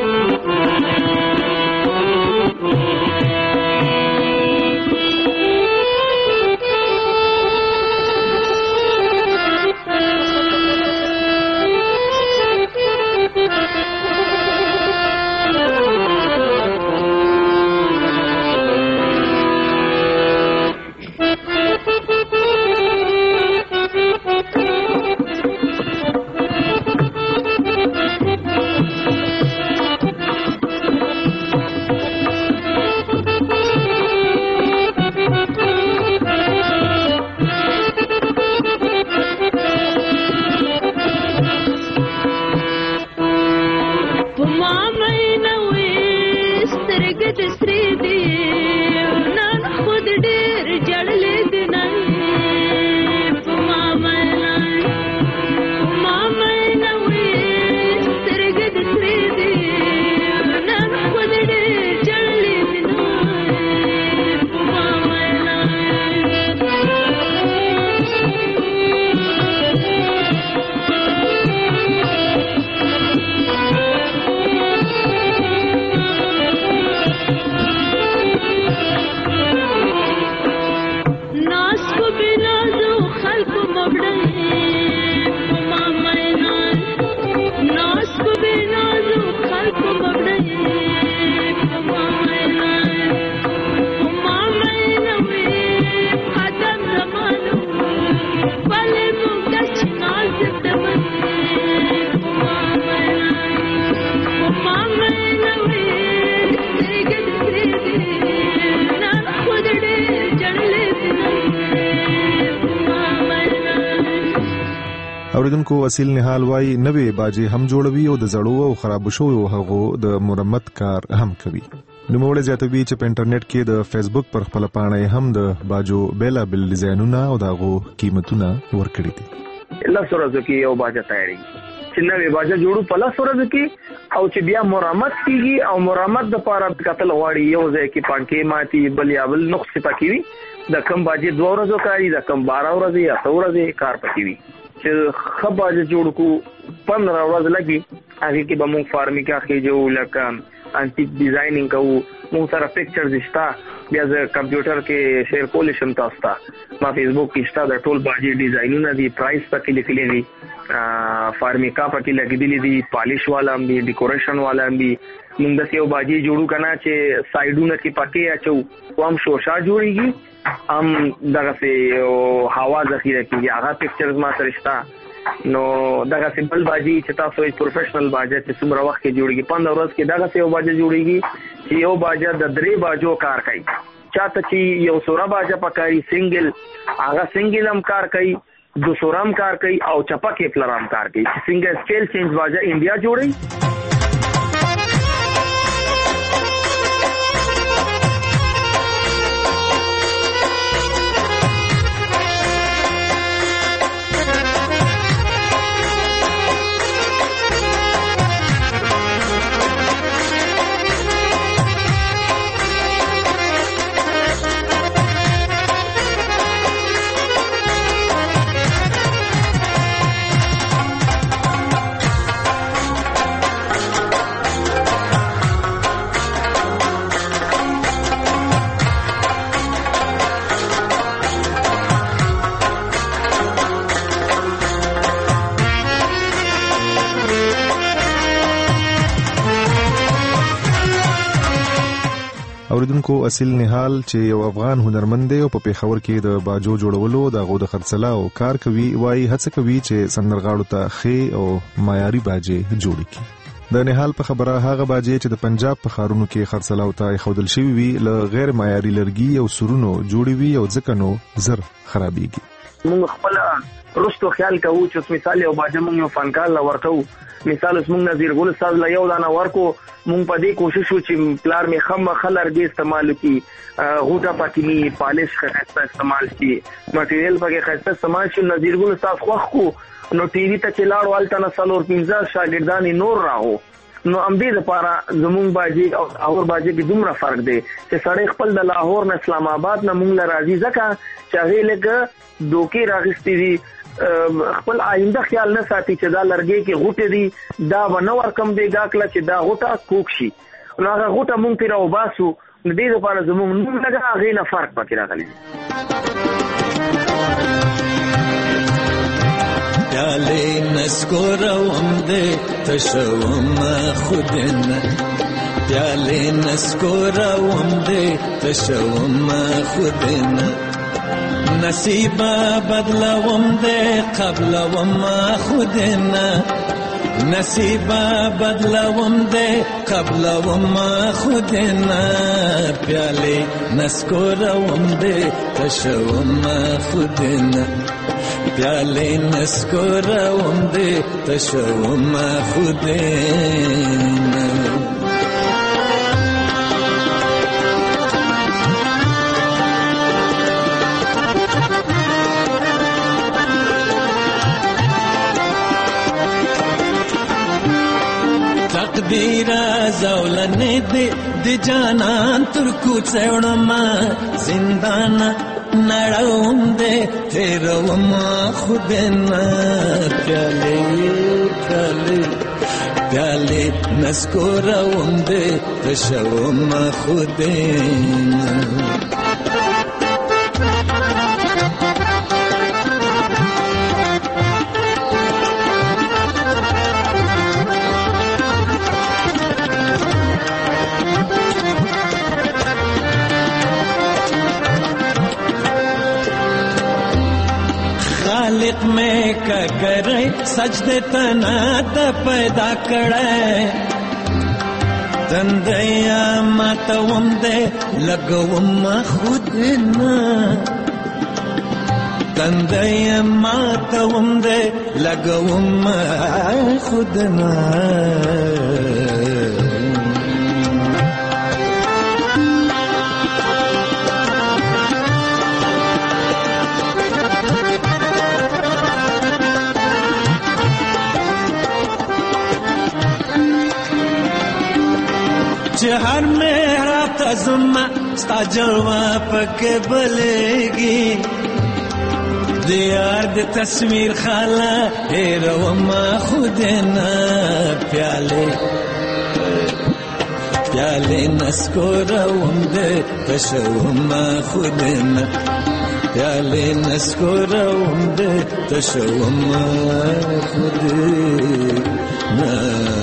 اوریدونکو اصیل نهال وايي نوې باجې هم جوړوي او د زړو او خراب شوو هغو د مرمت کار هم کوي. نو موږ زیاتوي چې په انټرنیټ کې د فیسبوک پر خپل پاڼه هم د باجو بیلا بل ډیزاینونه او دغه قیمتونه ورکړي دي. الله سره ځکه یو باجه تیاری چې نوې باجه جوړو په لاس سره ځکه او چې بیا مرمت کیږي او مرمت د پاره قتل غواړي یو ځای کې پانکې ماتي بل یا بل نقص پکې وي د کم باجې دوه ورځې کاری د کم بارہ ورځې یا څو ورځې کار پکې وي چې خبره جوړ کو پندرہ ورځې لګي هغه کې به موږ فارمیکا کې جو لکه انټیک ډیزاینینګ کوو موږ سره پکچرز شتا بیا ز کمپیوټر کې شیر کول شم تاسو ته ما فیسبوک کې شتا د ټول باجی ډیزاینونه دي پرایس پکې لیکلي دي فارمیکا پکې لګیدلې دي پالیش والا هم دي ډیکوریشن والا هم دي موږ د یو باجی جوړو کنه چې سایډونه کې پکې اچو قوم شوشا جوړيږي هم دغه سه هوا ذخیره کیږي هغه پکچرز ما سره شتا نو دغه سیمبل باجی چې تاسو یې پروفیشنل باجه چې څومره وخت کې جوړیږي پندرہ ورځ کې دغه سیو باجه جوړیږي چې یو باجه د درې باجو کار کوي چاته چې یو سوره باجه پکاري سنگل هغه سنگل هم کار کوي دو سورام کار کوي او چپا کې پلرام کار کوي سنگل سکیل چینج باجه انډیا جوړي اوریدونکو اصل نهال چې یو افغان هنرمند دی او په پیښور کې د باجو جوړولو د غو د خرڅلاو کار کوي، وايي هڅه کوي چې سندرغاړو ته ښې او معیاري باجې جوړ کړي. د نهال په خبره هغه باجې چې د پنجاب په ښارونو کې خرڅلاو ته خودل شوی وي له غیر معیاري لرګي او سرونو جوړي وي او ځکه نو زر خرابيږي. موږ خپل رستو خیال کوو چې مثال یو باجه موږ یو فنکار لا ورکو، مثال اوس موږ نظیر ګل استاد لا یو دانه ورکو، موږ په دې کوشش وکړو چې پلار می خم خلرګي استعمال کی، غوټه پاتینی پالش خسته استعمال کی، مټیریل پکې خسته استعمال شي. نظیر ګل استاد خوښ کو نو ټي وي ته چلاړ والته نسلور پنځه شاګردانی نور راهو. نو امدې لپاره زموږ باجی او اور باجی کې دومره فرق دی چې سړی خپل د لاهور نه اسلام آباد نه موږ لراځي ځکه چې هغه لکه دوکي راغستې دي، خپل آینده خیال نه ساتي چې دا لرګي کې غوټه دي دا ونور کم دی دا کله چې دا غوټه کوک شي، نو هغه غوټه مونږ تیر او باسو. نو دې لپاره زموږ نوم لګا هغه نه فرق پکې راغلی. پیاله نسکورم دې تشوم خودنه، پیاله نسکورم دې تشوم خودنه، نصیب بدلوم دې قبلوم خودنه، نصیب بدلوم دې قبلوم خودنه، پیاله نسکورم دې تشوم خودنه، پیاله نسکورم دې تشوم خودنه. تقدیر زولنه دې د جانان تر کوڅړم زندان نړوم دې تیروم خودنه، پیاله پیاله پیاله نسکورم دې تشوم خودنه. خالق میں کا کرے سجدے تنا ت پیدا کڑے، تندیا ماتوم دے لگوم خودنا، تندیا ماتوم دے لگوم خودنا. हर मेरा तजुमा स्ता जलवा पके बलेगी, दियार द तस्वीर खाला हेरवमा खुदना, प्याले प्याले नस्कोरवम दे तशवमा खुदना, प्याले नस्कोरवम दे तशवमा खुदना.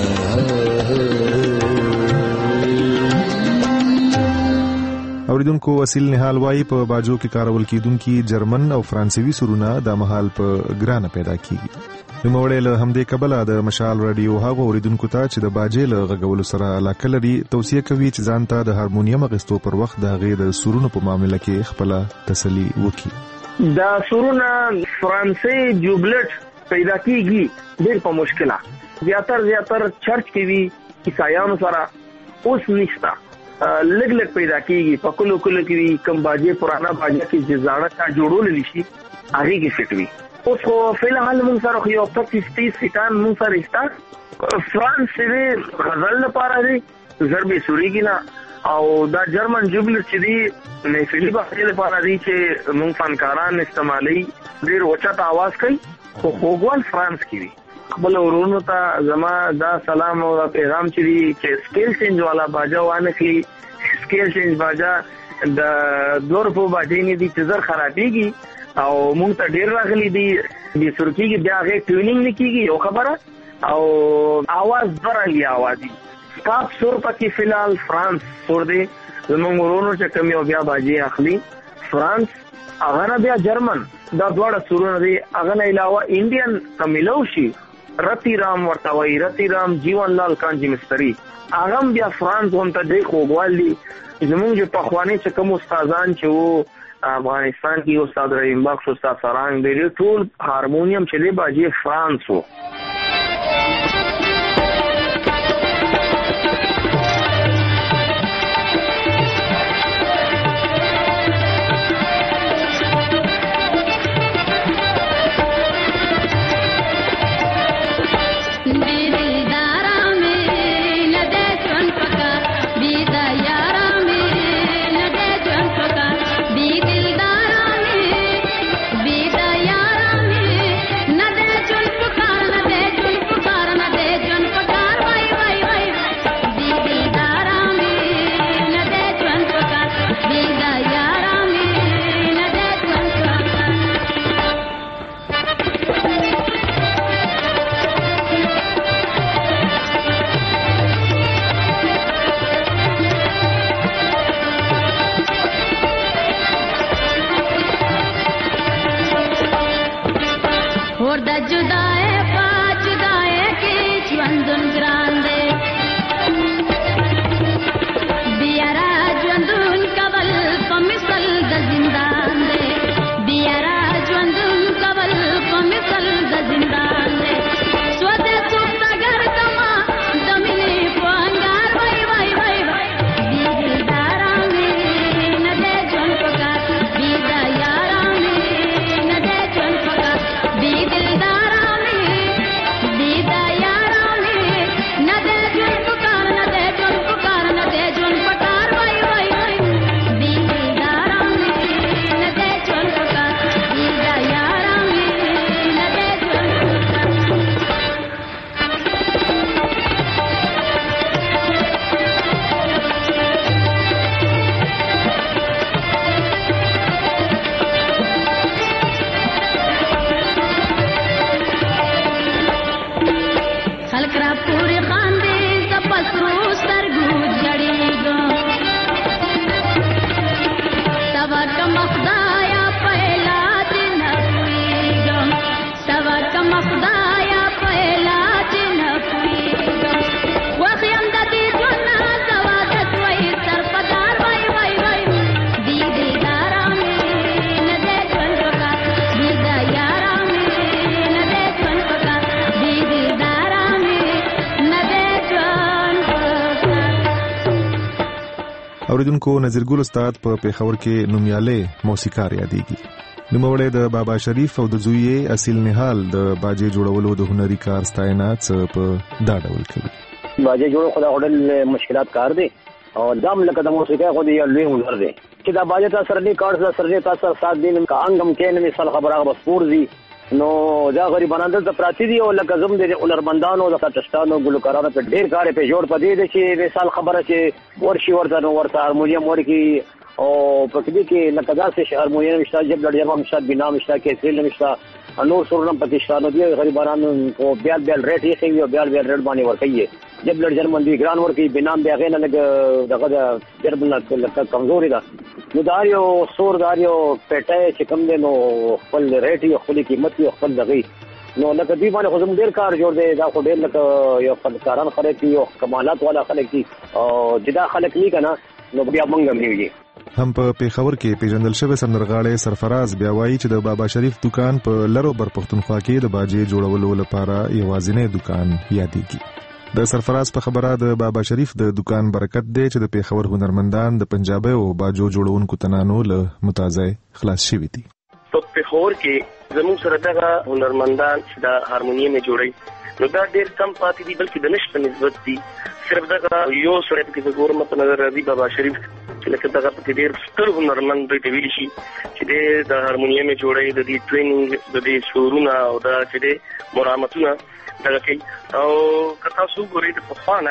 اوریدونکو اصل نهال وايي په باجو کې کارول کیدونکو جرمن او فرانسوي سرونه د مهال په ګرانه پیدا کیږي. نو موړې له همدې کبله د مشال رادیو هغه اوریدونکو ته چې د باجې له غږولو سره علاقه لري توصیه کوي چې ځان ته د هارمونیم غستو پر وخت د غې د سرونو په معاملې کې خپل تسلی وکړي. دا سرونه فرانسوي جوبلټ پیدا کیږي ډېر په مشکله، زیاتر زیاتر چرچ کې وی عیسایانو سره اوس نشتا، لګ لګ پیدا کیږي په کلو کلو کې کم باجې پرانا باجې کې جزاړه کا جوړول لشي هغه کې فټ وي. اوس خو فلحال موږ سره یو پچیس تیس سیټان موږ سره استا فرانسوي غزل لپاره دی ضربې سوري کې نه، او دا جرمن جوبلټ چې دی محفلي باندې لپاره دی چې موږ فنکاران استعمالي ډېر اوچت आवाज کوي، خو خوګوال فرانس کې وي. خپل ورونو ته زما دا سلام او پیغام چي چې سکیل چینج والا باجا وانه کې سکیل چینج باجا د دور په باجې نه دي چې زر خرابيږي او مونږ ته ډیر راغلي دي د سرکی کې بیا غي ټیونینګ نکېږي یو خبره او आवाज درالي आवाज دي. کاپ سور پکې فلال فرانس سور دی زمونږ ورونو چې کوم یو بیا باجی اخلي فرانس هغه نه بیا جرمن دا دواړه سورونه دي هغه نه علاوه انډین کمیلو شي رتی رام ورته وایي رتی رام جیون لال کانجی مستری هغه بیا فرانس هم ته دی خوګوالي زمونږ چې پخوانی چې کوم استادان چې وو افغانستان کې استاد رحیم بخش استاد سرانګ دی ټول هارمونیم چې دی باجی فرانس وو اوریدونکو نظرګل استاد په پیښور کې نومیاله موسیقار یادېږي نوموړی د بابا شریف او د زوی اصیل نهال د باجې جوړولو د هنري کار ستاینه څه په دا ډول کوي باجې جوړول خو دا وړل مشکلات کار دی او دام لکه د موسیقۍ خو دی لوی هنر دی چې دا باجې تاسو سره نه کار سره سره تاسو سات دین کا انګم کې نه مثال خبره بسپور دي نو دا غریبانو د پراتی دی او لکه زم د هنرمندانو د کټشتانو ګلوکارانو په ډیر کار په جوړ پدې دي چې مثال خبره چې ورشي ورته نو ورته هارمونیم ورکی او په دې کې لکه داسې هارمونیم شته جب لړ جمع مشاد بنا مشتا کې سیل مشتا نور سورنم پاکستانو دی غریبانو کو بیال بیال ریټ یې کوي او بیال بیال ریټ باندې ورکیږي جب لړ جرمن دی ګران ورکی بنا بیا غینه لګ دغه جرمن لکه کمزوري ده نو داریو سور داریو پټه چې کوم دی نو خپل ریټ یو خپل قیمت یو خپل دغه نو لکه دی باندې خو زم ډیر کار جوړ دی دا خو ډیر لکه یو فنکاران خلک دي او کمالات والا خلک دي او جدا خلک نه کنه نو بیا مونږ هم نیږي هم په پیښور کې پیژندل شوی سندرغاړی سرفراز بیا وایي چې د بابا شریف دکان په لرو بر پښتونخوا کې د باجې جوړولو لپاره یوازینی دکان یادېږي د سرفراز په خبره د بابا شریف د دکان برکت دی چې د پیښور هنرمندان د پنجابي او باجو جوړونکو تنانو له متازه خلاص شوي دي په پیښور کې زموږ سره دغه هنرمندان چې د هارمونیم جوړي نو دا ډیر کم پاتې دي بلکې د نشته نسبت دي صرف دغه یو سره کې د ګورم په نظر راځي بابا شریف چې لکه دغه په ډیر ستر هنرمند دی ویل شي چې د هارمونیم جوړي د دې ټریننګ د دې شورونه او د چې د مرامتونه دغه کوي او کتا سو ګوري د پخوانه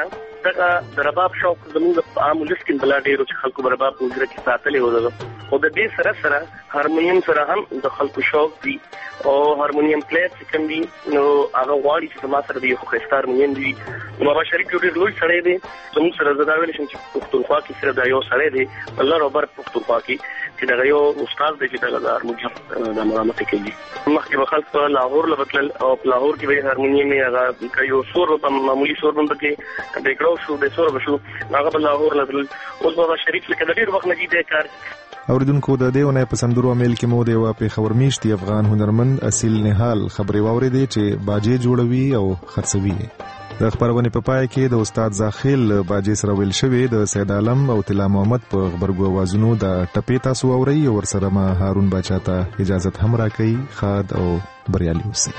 دغه د رباب شوق زموږ په عام ولس کې بلا ډېرو چې خلکو رباب په وزره کې ساتلې و دغه او د دې سره سره هارمونیم سره هم د خلکو شوق دي او هارمونیم پلیټ چې کوم دي نو هغه غواړي چې ما سره د یو ښایسته هارمونیم دي نو بابا شریف یو ډېر لوی سړی دی زموږ سره زه دا ویلی شم چې پښتونخوا کې صرف دا یو سړی دی الله روبر پښتونخوا کې چې دغه یو استاد دی چې دغه د هارمونیم د مرامت کوي مخکې به خلک په لاهور له بتلل او په لاهور کې به هارمونیم هغه یو سور په معمولی سور باندې کې د کړو شو د سور بشو هغه په لاهور له بتلل اوس بابا شریف لکه د ډېر وخت نه دی کار اوریدونکو د دې ونې په سندرو امیل کې مو د یو پیښور میشتي افغان هنرمند اصیل نهال خبري واورېدې چې باجې جوړوي او خرڅوي. د خبرونه په پای کې د استاد زاخیل باجې سره ویل شوی د سید عالم او طلا محمد په خبرګو اوازونو د ټپې تاسو اوري او ورسره ما هارون باچا ته اجازه هم راکړي. خاد او بریالي اوسئ.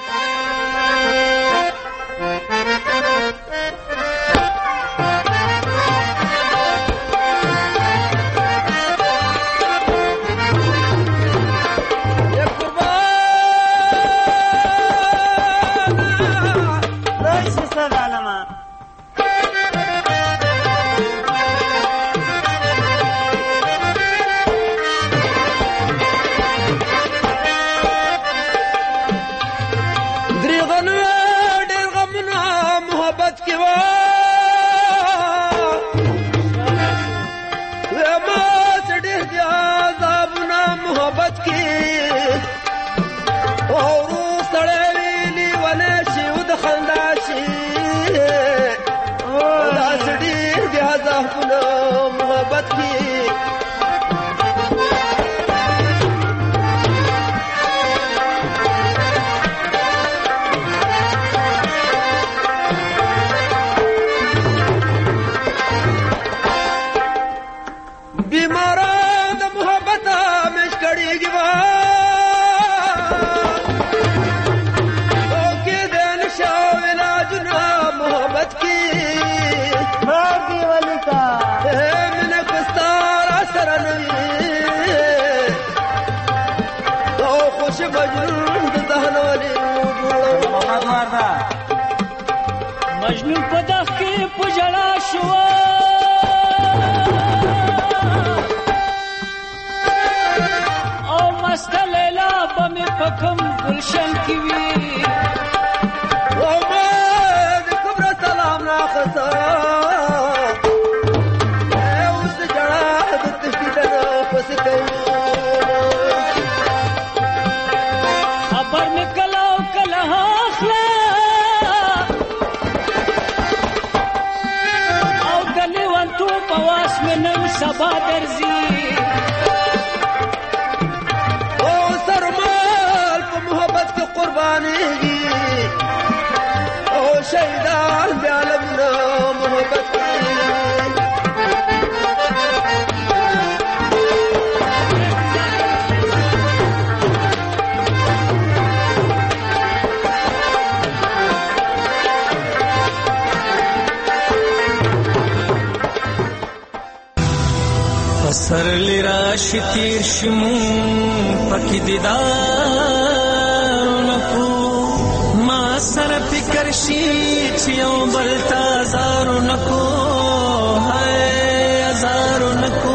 مجنون په دغ کې په ژړا شو او مسته لیلا به مې په کوم گلشن کې وي او ما د کبره سلام راخسا اوس ژړا د تشدیدنه پسې کوو خبر مې کله او کله اخله پواس میں نن سبا درزی او سرمال په محبت کې قرباني او شهیدان د عالم نه محبت سر لراش تیر شمو پکی دیدار نکو ما سر فکر شی چیو بلتا زارو نکو ہے ازارو نکو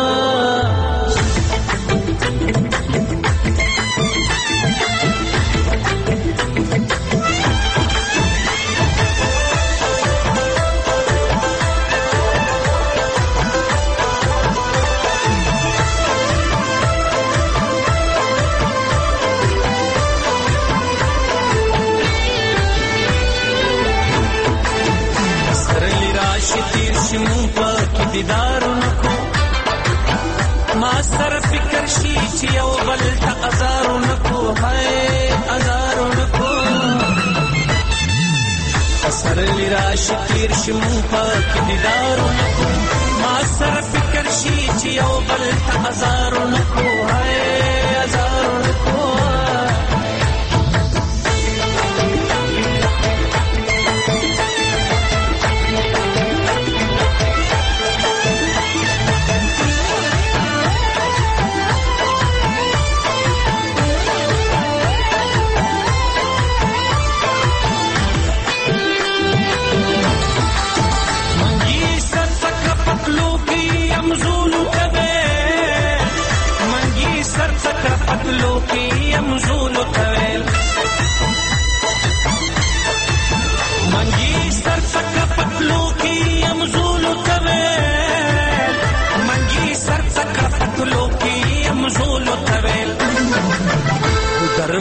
دیدار نکو ما سر فکر شی چی او بل تا ازارو نکو ہے ازارو نکو سر لراش تیر شمو پاک دیدارو نکو ما سر فکر شی چی او بل تا ازارو نکو ہے ازارو نکو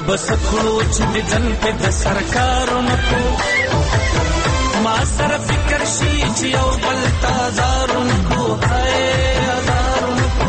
بسکړو چې د جن په د سرکارونو کو ما سره فکر شي چې یو بل تازارونو کو هاي هزارونو کو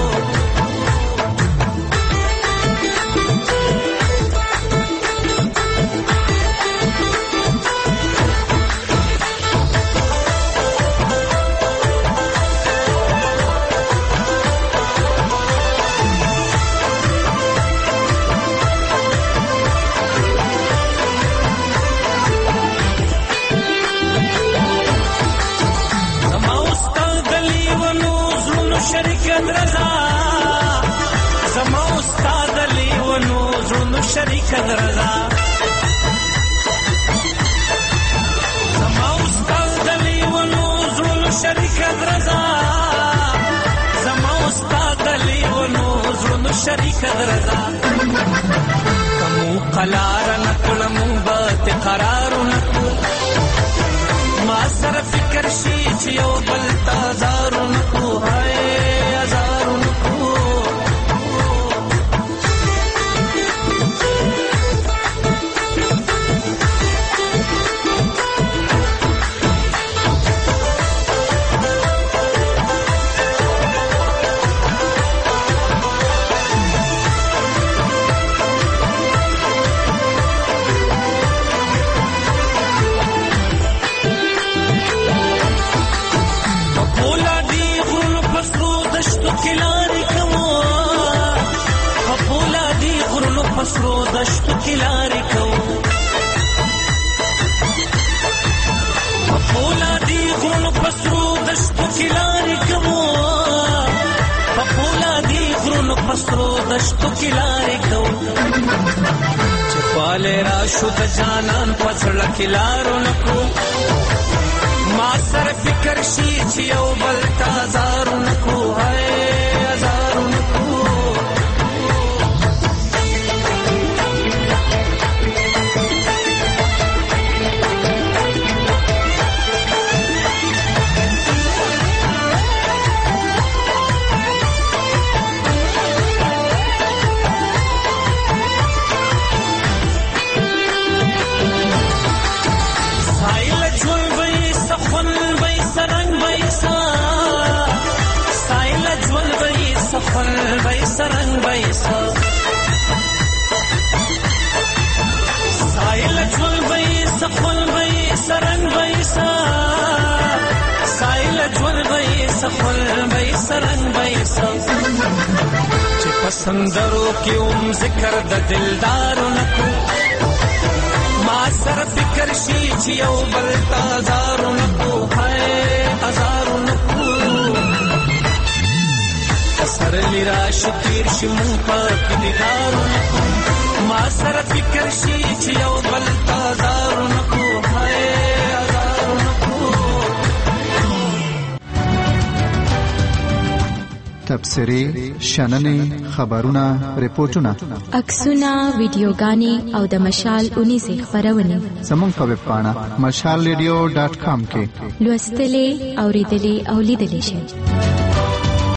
شریک درزا زما استاد دلی ونو زړونو شریک درزا زما استاد دلی ونو زړونو شریک درزا کوم قلار نکړم بات قرار نکړو ما سره فکر شي چې یو بل تازار نکړو هاي هزار نکړو پسرو دشتو کی لاری کو پپولا دی غرونو پسرو دشتو کی لاری کو پپولا دی غرونو پسرو دشتو کی لاری کو چپالے راشو د جانان پسړه کی لارو نکو ما سر فکر شي چې یو بل تازارو نکو هاي هزارو نکو سفر بیسا رنگ بیسا سائل جول بیسا خل بیسا رنگ بیسا سائل جول بیسا خل بیسا رنگ بیسا چه پسندرو کی ام ذکر د دلدارو نکو ما سر فکر شي چې یو بل تازارو نکو هاي هزارو نکو سر لیرا شتیر شمون پاک دیدارو نکو ما سر فکر شي چې یو بل تازارو نکو هاي هزارو نکو تبصرې شننې خبرونه ریپورتونه عکسونه ویډیوګانې او د مشال اونیزې خبرونه زموږ په ویب پاڼه مشال ریډیو ډاټ کام کې لوستلې اوریدلې او لیدلې شئ